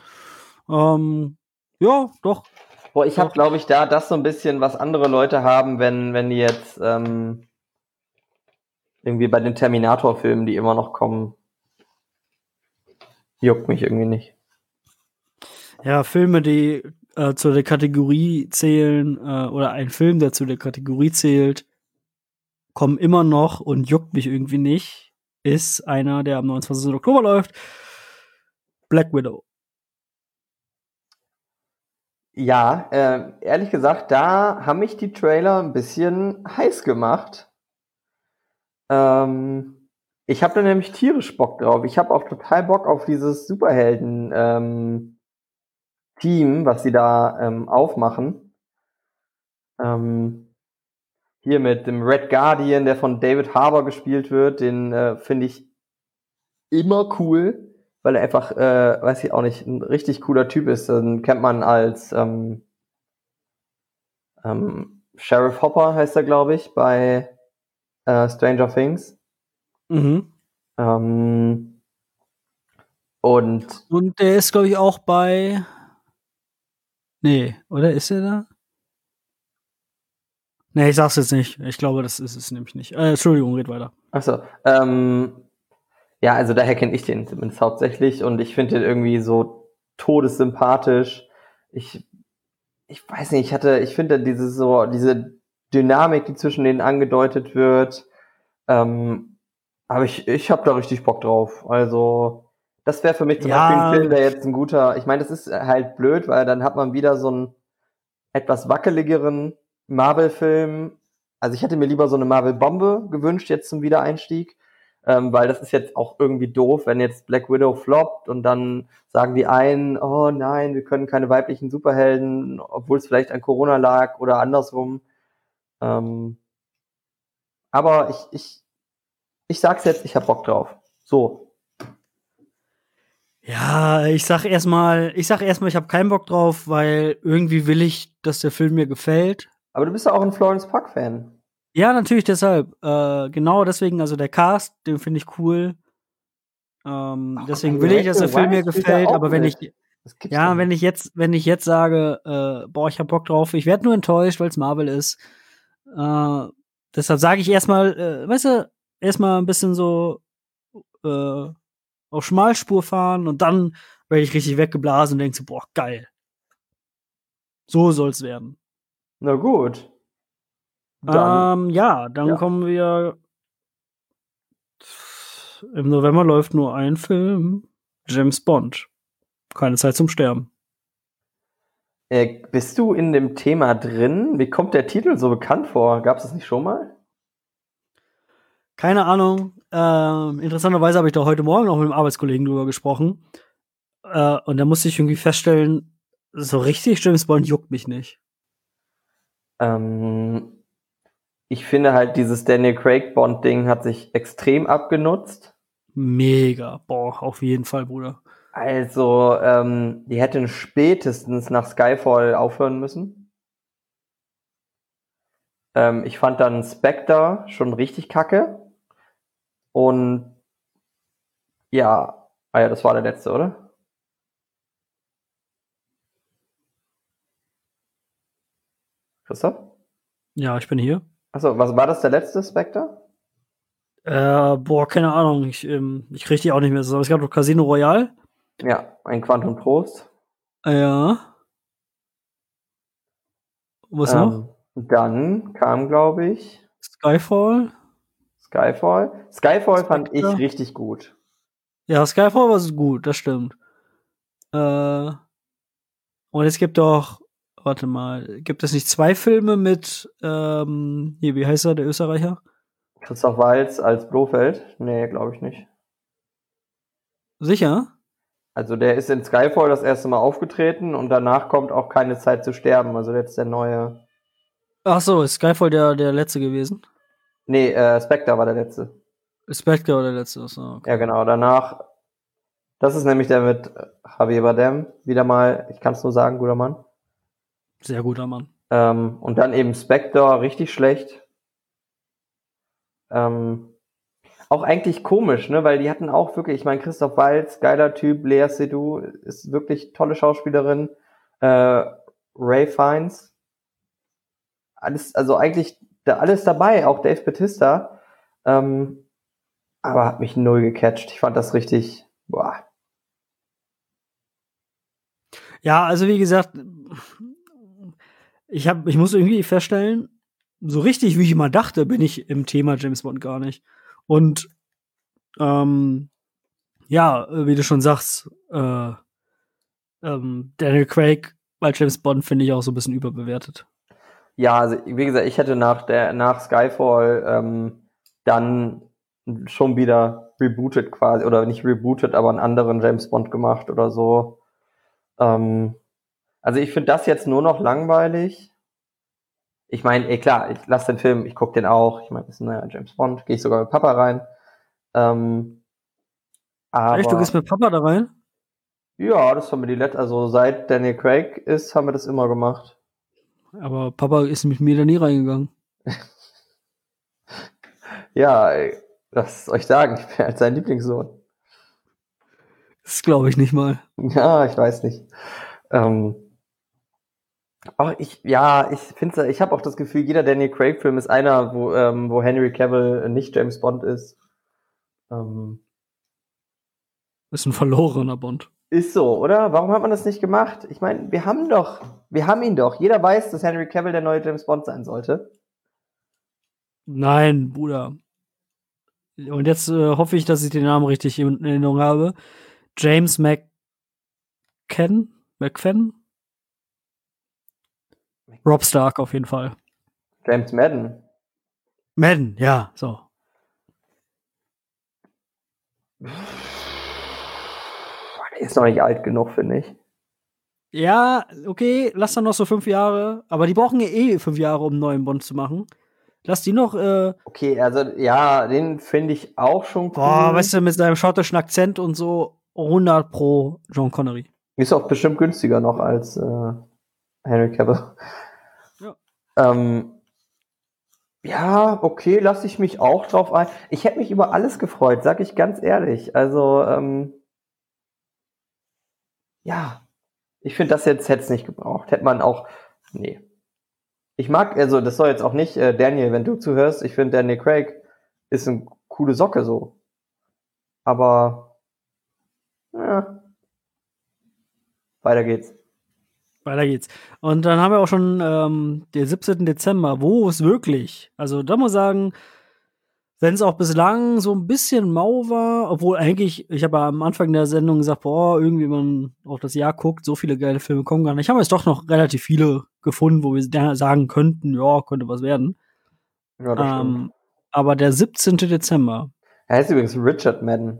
Ja, doch. Boah, ich habe, glaube ich, da das so ein bisschen, was andere Leute haben, wenn die jetzt irgendwie bei den Terminator-Filmen, die immer noch kommen, juckt mich irgendwie nicht. Ja, Filme, die zu der Kategorie zählen, oder ein Film, der zu der Kategorie zählt, kommen immer noch und juckt mich irgendwie nicht, ist einer, der am 29. Oktober läuft. Black Widow. Ja, ehrlich gesagt, da haben mich die Trailer ein bisschen heiß gemacht. Ich habe da nämlich tierisch Bock drauf. Ich habe auch total Bock auf dieses Superhelden Team, was sie da aufmachen. Hier mit dem Red Guardian, der von David Harbour gespielt wird, den finde ich immer cool, weil er einfach, weiß ich auch nicht, ein richtig cooler Typ ist. Den kennt man als Sheriff Hopper, heißt er, glaube ich, bei Stranger Things. Mhm. Und der ist, glaube ich, auch bei. Nee, oder ist er da? Nee, ich sag's jetzt nicht. Ich glaube, das ist es nämlich nicht. Entschuldigung, red weiter. Achso, ja, also daher kenne ich den zumindest hauptsächlich und ich finde den irgendwie so todessympathisch. Ich weiß nicht, ich finde diese Dynamik, die zwischen denen angedeutet wird, aber ich habe da richtig Bock drauf. Also, das wäre für mich zum Beispiel ein Film, der jetzt ein guter, ich meine, das ist halt blöd, weil dann hat man wieder so einen etwas wackeligeren Marvel-Film. Also ich hätte mir lieber so eine Marvel-Bombe gewünscht jetzt zum Wiedereinstieg, weil das ist jetzt auch irgendwie doof, wenn jetzt Black Widow floppt und dann sagen die einen, oh nein, wir können keine weiblichen Superhelden, obwohl es vielleicht an Corona lag oder andersrum. Aber ich sag's jetzt, ich hab Bock drauf. So. Ja, ich sag erstmal, ich habe keinen Bock drauf, weil irgendwie will ich, dass der Film mir gefällt. Aber du bist ja auch ein Florence Pugh-Fan. Ja, natürlich deshalb. Genau deswegen, also der Cast, den finde ich cool. Deswegen will ich, dass der Film mir gefällt, aber wenn ich jetzt sage, boah, ich hab Bock drauf, ich werde nur enttäuscht, weil es Marvel ist. Deshalb sage ich erstmal, weißt du, erstmal ein bisschen so auf Schmalspur fahren und dann werde ich richtig weggeblasen und denke so, boah, geil. So soll's werden. Na gut. Dann kommen wir. Im November läuft nur ein Film. James Bond. Keine Zeit zum Sterben. Bist du in dem Thema drin? Wie kommt der Titel so bekannt vor? Gab es das nicht schon mal? Keine Ahnung. Interessanterweise habe ich da heute Morgen noch mit einem Arbeitskollegen drüber gesprochen. Und da musste ich irgendwie feststellen, so richtig James Bond juckt mich nicht. Ich finde halt, dieses Daniel Craig Bond-Ding hat sich extrem abgenutzt. Mega. Boah, auf jeden Fall, Bruder. Also, die hätten spätestens nach Skyfall aufhören müssen. Ich fand dann Spectre schon richtig kacke. Und ja, das war der letzte, oder? Christoph? Ja, ich bin hier. Achso, was war das, der letzte Spectre? Keine Ahnung. Ich krieg die auch nicht mehr zusammen. Es gab doch Casino Royale. Ja, ein Quantum Trost. Ja. Was noch? Dann kam, glaube ich, Skyfall. Skyfall. Skyfall fand ich Spectre. richtig gut. Ja, Skyfall war gut, das stimmt. Und es gibt doch, warte mal, gibt es nicht 2 Filme mit, hier, wie heißt er, der Österreicher? Christoph Waltz als Blofeld? Nee, glaube ich nicht. Sicher? Also der ist in Skyfall das erste Mal aufgetreten und danach kommt auch keine Zeit zu sterben. Also jetzt der neue. Ach so, ist Skyfall der letzte gewesen? Nee, Spectre war der letzte. Spectre oder der letzte? So, okay. Ja, genau. Danach, das ist nämlich der mit Javier Bardem. Wieder mal, ich kann es nur sagen, guter Mann. Sehr guter Mann. Und dann eben Spectre, richtig schlecht. Auch eigentlich komisch, ne, weil die hatten auch wirklich, ich meine, Christoph Waltz, geiler Typ, Lea Seydoux ist wirklich tolle Schauspielerin, Ray Fiennes, alles, also eigentlich alles dabei, auch Dave Bautista, aber hat mich null gecatcht. Ich fand das richtig, boah. Ja, also wie gesagt, ich muss irgendwie feststellen, so richtig, wie ich immer dachte, bin ich im Thema James Bond gar nicht. Und ja, wie du schon sagst, Daniel Craig bei James Bond finde ich auch so ein bisschen überbewertet. Ja, also wie gesagt, ich hätte nach Skyfall dann schon wieder rebootet quasi, oder nicht rebootet, aber einen anderen James Bond gemacht oder so. Also ich finde das jetzt nur noch langweilig. Ich meine, klar, ich lasse den Film, ich gucke den auch. Ich meine, das ist ein James Bond, gehe ich sogar mit Papa rein. Aber Echt, du gehst mit Papa da rein? ja, das haben wir also seit Daniel Craig ist, haben wir das immer gemacht. Aber Papa ist mit mir da nie reingegangen. Ja, was soll ich sagen? Ich bin halt sein Lieblingssohn. Das glaube ich nicht mal. Ja, ich weiß nicht. Auch ich finde, ich habe auch das Gefühl, jeder Daniel Craig-Film ist einer, wo Henry Cavill nicht James Bond ist. Ist ein verlorener Bond. Ist so, oder? Warum hat man das nicht gemacht? Ich meine, wir haben ihn doch. Jeder weiß, dass Henry Cavill der neue James Bond sein sollte. Nein, Bruder. Und jetzt hoffe ich, dass ich den Namen richtig in Erinnerung habe. James McFadden? Rob Stark auf jeden Fall. James Madden. Madden, ja, so. Der ist noch nicht alt genug, finde ich. Ja, okay, lass dann noch so 5 Jahre. Aber die brauchen ja 5 Jahre, um einen neuen Bond zu machen. Lass die noch. Okay, also ja, den finde ich auch schon cool. Boah, weißt du, mit seinem schottischen Akzent und so 100 pro John Connery. Ist auch bestimmt günstiger noch als Henry Cavill. Ja. Ja, okay, lasse ich mich auch drauf ein. Ich hätte mich über alles gefreut, sag ich ganz ehrlich. Also, ja, ich finde, das jetzt hätte es nicht gebraucht. Hätte man auch, nee. Ich mag, also das soll jetzt auch nicht, Daniel, wenn du zuhörst, ich finde Daniel Craig ist eine coole Socke so. Aber, ja, weiter geht's. Weiter geht's. Und dann haben wir auch schon den 17. Dezember, wo es wirklich, also da muss ich sagen, wenn es auch bislang so ein bisschen mau war, obwohl eigentlich, ich habe ja am Anfang der Sendung gesagt, boah, irgendwie man auf das Jahr guckt, so viele geile Filme kommen gar nicht. Haben wir jetzt doch noch relativ viele gefunden, wo wir sagen könnten, ja, könnte was werden. Ja, das stimmt. Aber der 17. Dezember. Er heißt übrigens Richard Madden.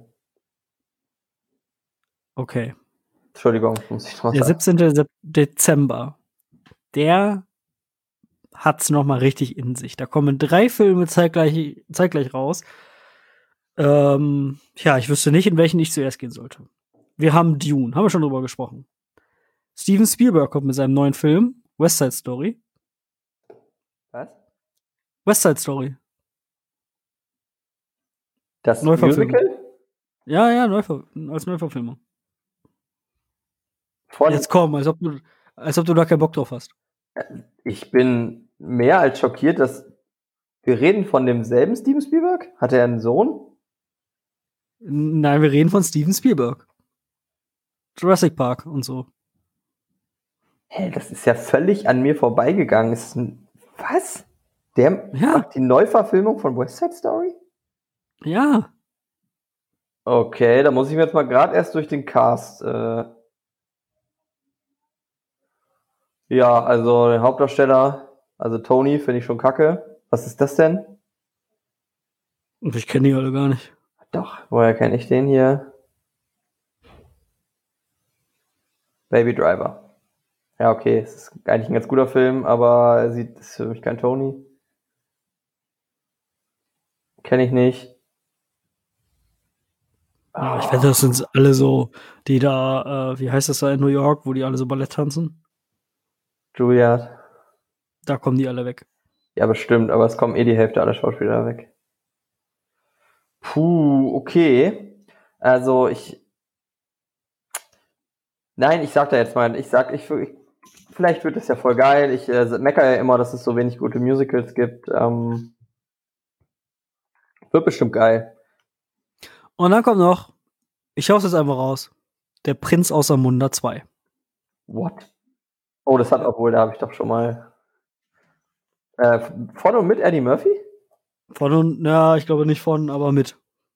Okay. Entschuldigung, muss ich noch sagen. Der 17. Dezember, der hat's noch mal richtig in sich. Da kommen 3 Filme zeitgleich raus. Ja, ich wüsste nicht, in welchen ich zuerst gehen sollte. Wir haben Dune, haben wir schon drüber gesprochen. Steven Spielberg kommt mit seinem neuen Film, West Side Story. Was? West Side Story. Das Neuverfilmung. Musical? Ja, als Neuverfilmung. Von, Jetzt komm, als ob du da keinen Bock drauf hast. ich bin mehr als schockiert, dass wir reden von demselben Steven Spielberg? Hat er einen Sohn? Nein, wir reden von Steven Spielberg. Jurassic Park und so. Hä, das ist ja völlig an mir vorbeigegangen. Was? Der Ja. macht die Neuverfilmung von West Side Story? Ja. Okay, da muss ich mir jetzt mal gerade erst durch den Cast. Ja, also den Hauptdarsteller, also Tony, finde ich schon kacke. Was ist das denn? Ich kenne die alle gar nicht. Doch, woher kenne ich den hier? Baby Driver. Ja, okay, es ist eigentlich ein ganz guter Film, aber es ist für mich kein Tony. Kenne ich nicht. Ja, ich wette, das sind alle so, die da, wie heißt das da in New York, wo die alle so Ballett tanzen? Juilliard. Da kommen die alle weg. Ja, bestimmt, aber es kommen die Hälfte aller Schauspieler weg. Puh, okay. Also Nein, ich sag da jetzt mal, vielleicht wird es ja voll geil. Ich meckere ja immer, dass es so wenig gute Musicals gibt. Wird bestimmt geil. Und dann kommt noch, ich hau's jetzt einfach raus, Der Prinz aus Zamunda 2. What? Oh, da habe ich doch schon mal. Von und mit Eddie Murphy? Ich glaube nicht von, aber mit.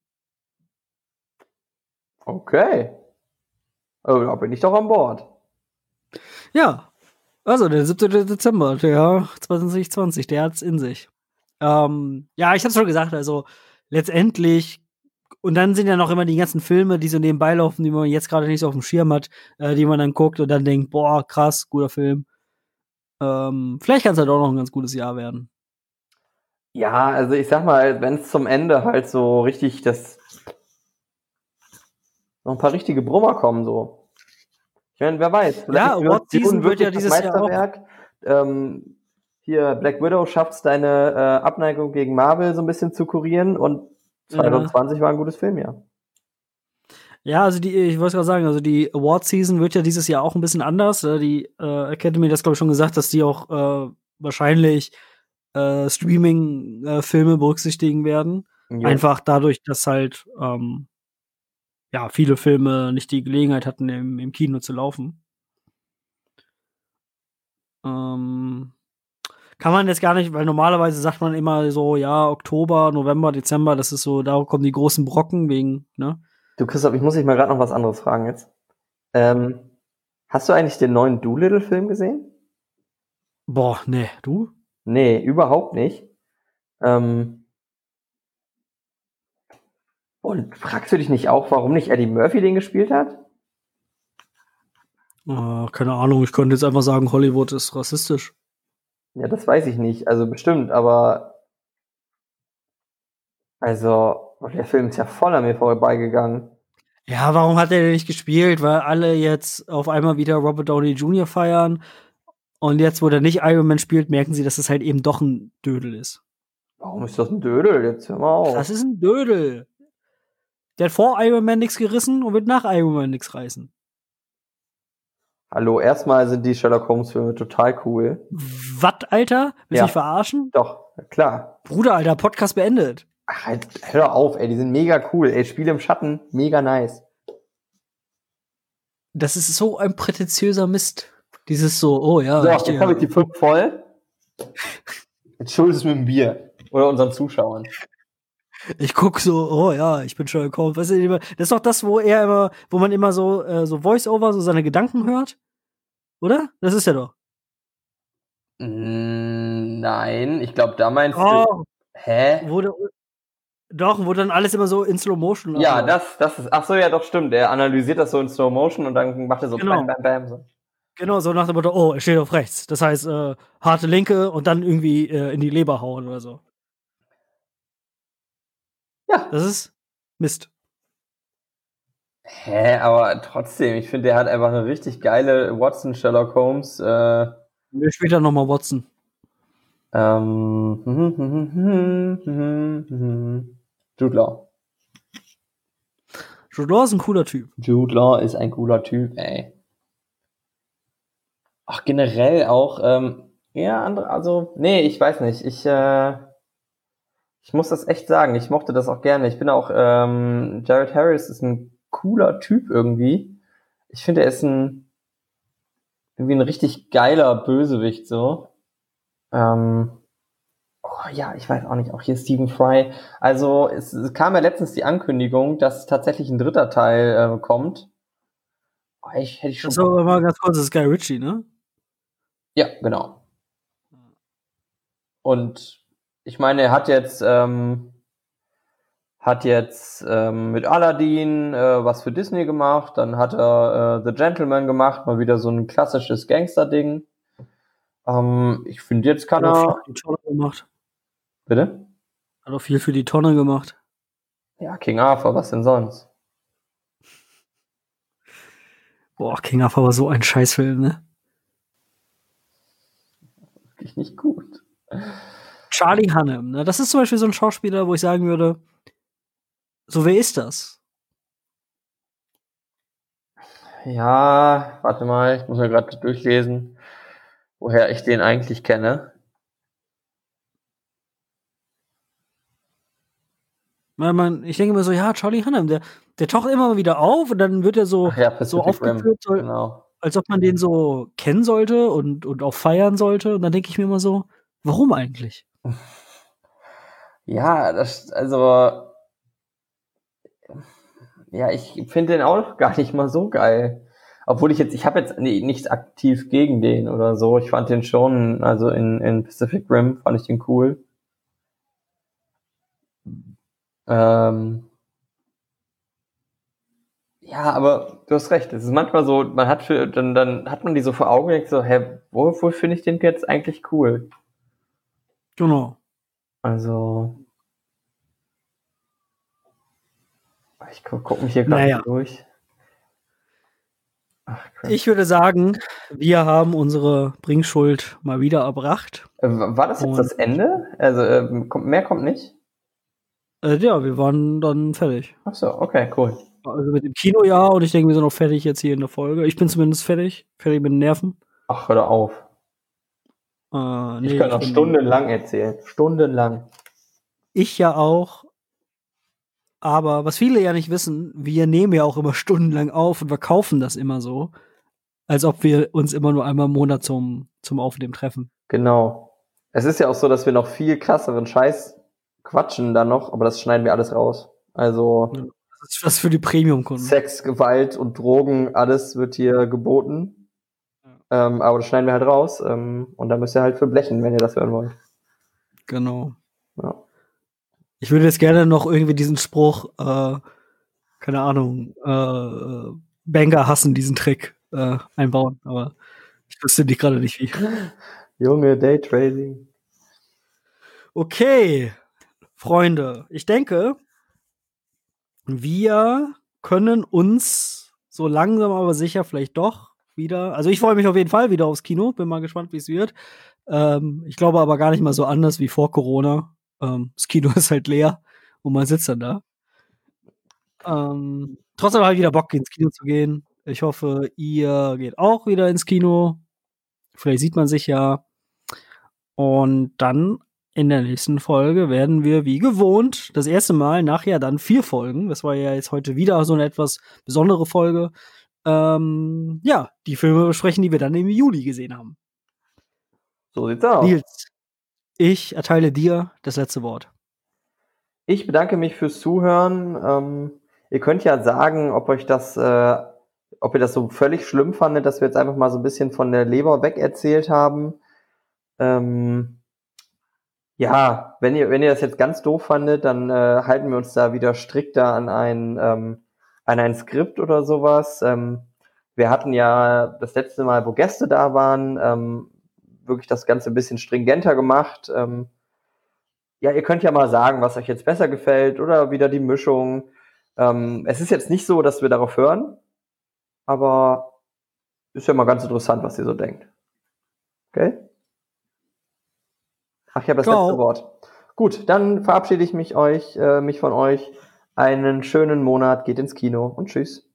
Okay. Oh, da bin ich doch an Bord. Ja, also der 7. Dezember, der 2020, der hat's in sich. Ja, ich hab's schon gesagt, also letztendlich, und dann sind ja noch immer die ganzen Filme, die so nebenbei laufen, die man jetzt gerade nicht so auf dem Schirm hat, die man dann guckt und dann denkt, boah, krass, guter Film. Vielleicht kann es halt auch noch ein ganz gutes Jahr werden. Ja, also ich sag mal, wenn es zum Ende halt so richtig noch ein paar richtige Brummer kommen, so. Ich meine, wer weiß. Ja, Award Season wird ja dieses Jahr auch. Hier, Black Widow schafft es, deine Abneigung gegen Marvel so ein bisschen zu kurieren und 2020 war ein gutes Filmjahr. Ja, also ich wollte gerade sagen, also die Award Season wird ja dieses Jahr auch ein bisschen anders. Die Academy hat das, glaube ich, schon gesagt, dass die auch wahrscheinlich Streaming-Filme berücksichtigen werden. Jo. Einfach dadurch, dass halt ja, viele Filme nicht die Gelegenheit hatten, im Kino zu laufen. Kann man jetzt gar nicht, weil normalerweise sagt man immer so, ja, Oktober, November, Dezember, das ist so, da kommen die großen Brocken wegen, ne? Du, Christoph, ich muss dich mal gerade noch was anderes fragen jetzt. Hast du eigentlich den neuen Doolittle-Film gesehen? Boah, nee, du? Nee, überhaupt nicht. Und fragst du dich nicht auch, warum nicht Eddie Murphy den gespielt hat? Keine Ahnung, ich könnte jetzt einfach sagen, Hollywood ist rassistisch. Ja, das weiß ich nicht. Also bestimmt, aber also, der Film ist ja voll an mir vorbeigegangen. Ja, warum hat er denn nicht gespielt? Weil alle jetzt auf einmal wieder Robert Downey Jr. feiern. Und jetzt, wo der nicht Iron Man spielt, merken sie, dass es halt eben doch ein Dödel ist. Warum ist das ein Dödel? Jetzt hör mal auf. Das ist ein Dödel. Der hat vor Iron Man nichts gerissen und wird nach Iron Man nichts reißen. Hallo, erstmal sind die Sherlock Holmes-Filme total cool. Was, Alter? Willst du mich verarschen? Doch, klar. Bruder, Alter, Podcast beendet. Ach, halt, hör auf, ey, die sind mega cool. Ey, Spiele im Schatten, mega nice. Das ist so ein prätentiöser Mist. Dieses so, oh ja. So, jetzt habe ich die 5 voll. Jetzt schuldest du mit dem Bier. Oder unseren Zuschauern. Ich guck so, oh ja, ich bin Sherlock Holmes. Weißt du, das ist doch das, wo man immer so Voice-Over, so seine Gedanken hört. Oder? Das ist ja doch. Nein, ich glaube, da meinst du. Hä? Wo dann alles immer so in Slow Motion. Ja, das ist. Ach so, ja, doch, stimmt. Er analysiert das so in Slow Motion und dann macht er so genau. Bam, Bam, Bam. So. Genau, so nach dem Motto, oh, er steht auf rechts. Das heißt, harte Linke und dann irgendwie in die Leber hauen oder so. Ja. Das ist Mist. Hä, aber trotzdem, ich finde, der hat einfach eine richtig geile Watson, Sherlock Holmes. Wir später nochmal Watson. Jude Law. Jude Law ist ein cooler Typ. Jude Law ist ein cooler Typ, ey. Ach, generell auch, ja, andere, also, nee, ich weiß nicht. Ich muss das echt sagen, ich mochte das auch gerne. Ich bin auch, Jared Harris ist ein cooler Typ irgendwie. Ich finde, er ist irgendwie ein richtig geiler Bösewicht, so. Oh, ja, ich weiß auch nicht, auch hier Stephen Fry. Also, es kam ja letztens die Ankündigung, dass tatsächlich ein dritter Teil kommt. Oh, hätte ich schon. Das ist aber mal ganz kurz, das ist Guy Ritchie, ne? Ja, genau. Und ich meine, er hat jetzt mit Aladdin was für Disney gemacht, dann hat er The Gentleman gemacht, mal wieder so ein klassisches Gangster-Ding. Ich finde, jetzt kann Hat auch viel er. für die Tonne gemacht. Bitte? Hat auch viel für die Tonne gemacht. Ja, King Arthur, was denn sonst? Boah, King Arthur war so ein Scheißfilm, ne? Wirklich nicht gut. Charlie Hunnam, ne? Das ist zum Beispiel so ein Schauspieler, wo ich sagen würde, so, wer ist das? Ja, warte mal, ich muss mir gerade durchlesen, woher ich den eigentlich kenne. Ich denke mir so, ja, Charlie Hunnam, der taucht immer mal wieder auf und dann wird er so, Ach ja, so Pacific Rim, aufgeführt, genau. als ob man den so kennen sollte und auch feiern sollte. Und dann denke ich mir immer so, warum eigentlich? Ja, also, ja, ich finde den auch gar nicht mal so geil. Obwohl ich habe jetzt nichts aktiv gegen den oder so. Ich fand den schon, also in Pacific Rim fand ich den cool. Ja, aber du hast recht. Es ist manchmal so, dann hat man die so vor Augen und denkt so, hä, wo finde ich den jetzt eigentlich cool? Genau. Also, ich guck mich hier gerade durch. Ach, ich würde sagen, wir haben unsere Bringschuld mal wieder erbracht. War das jetzt das Ende? Also, mehr kommt nicht? Ja, wir waren dann fertig. Ach so, okay, cool. Also mit dem Kino ja, und ich denke, wir sind auch fertig jetzt hier in der Folge. Ich bin zumindest fertig mit den Nerven. Ach, hör auf. Nee, ich kann noch stundenlang erzählen. Stundenlang. Ich ja auch. Aber was viele ja nicht wissen, wir nehmen ja auch immer stundenlang auf und verkaufen das immer so, als ob wir uns immer nur einmal im Monat zum Aufnehmen treffen. Genau. Es ist ja auch so, dass wir noch viel krasseren Scheiß quatschen dann noch, aber das schneiden wir alles raus. Also das ist was für die Premium-Kunden. Sex, Gewalt und Drogen, alles wird hier geboten. Aber das schneiden wir halt raus. Und da müsst ihr halt für blechen, wenn ihr das hören wollt. Genau. Ja. Ich würde jetzt gerne noch irgendwie diesen Spruch, keine Ahnung, Banger hassen diesen Trick einbauen, aber ich wüsste die gerade nicht wie. Junge, Daytrading. Okay, Freunde, ich denke, wir können uns so langsam aber sicher vielleicht doch wieder, also ich freue mich auf jeden Fall wieder aufs Kino, bin mal gespannt, wie es wird. Ich glaube aber gar nicht mal so anders wie vor Corona. Das Kino ist halt leer und man sitzt dann da. Trotzdem habe ich wieder Bock, ins Kino zu gehen. Ich hoffe, ihr geht auch wieder ins Kino. Vielleicht sieht man sich ja. Und dann in der nächsten Folge werden wir wie gewohnt das erste Mal nachher dann 4 Folgen. Das war ja jetzt heute wieder so eine etwas besondere Folge. Ja, die Filme besprechen, die wir dann im Juli gesehen haben. So sieht's aus. Nils, ich erteile dir das letzte Wort. Ich bedanke mich fürs Zuhören. Ihr könnt ja sagen, ob ihr das so völlig schlimm fandet, dass wir jetzt einfach mal so ein bisschen von der Leber weg erzählt haben. Ja, wenn ihr das jetzt ganz doof fandet, dann halten wir uns da wieder strikter an ein Skript oder sowas. Wir hatten ja das letzte Mal, wo Gäste da waren, wirklich das Ganze ein bisschen stringenter gemacht. Ja, ihr könnt ja mal sagen, was euch jetzt besser gefällt oder wieder die Mischung. Es ist jetzt nicht so, dass wir darauf hören, aber ist ja mal ganz interessant, was ihr so denkt. Okay? Ach, ich habe das letzte Wort. Gut, dann verabschiede ich mich von euch. Einen schönen Monat, geht ins Kino und tschüss.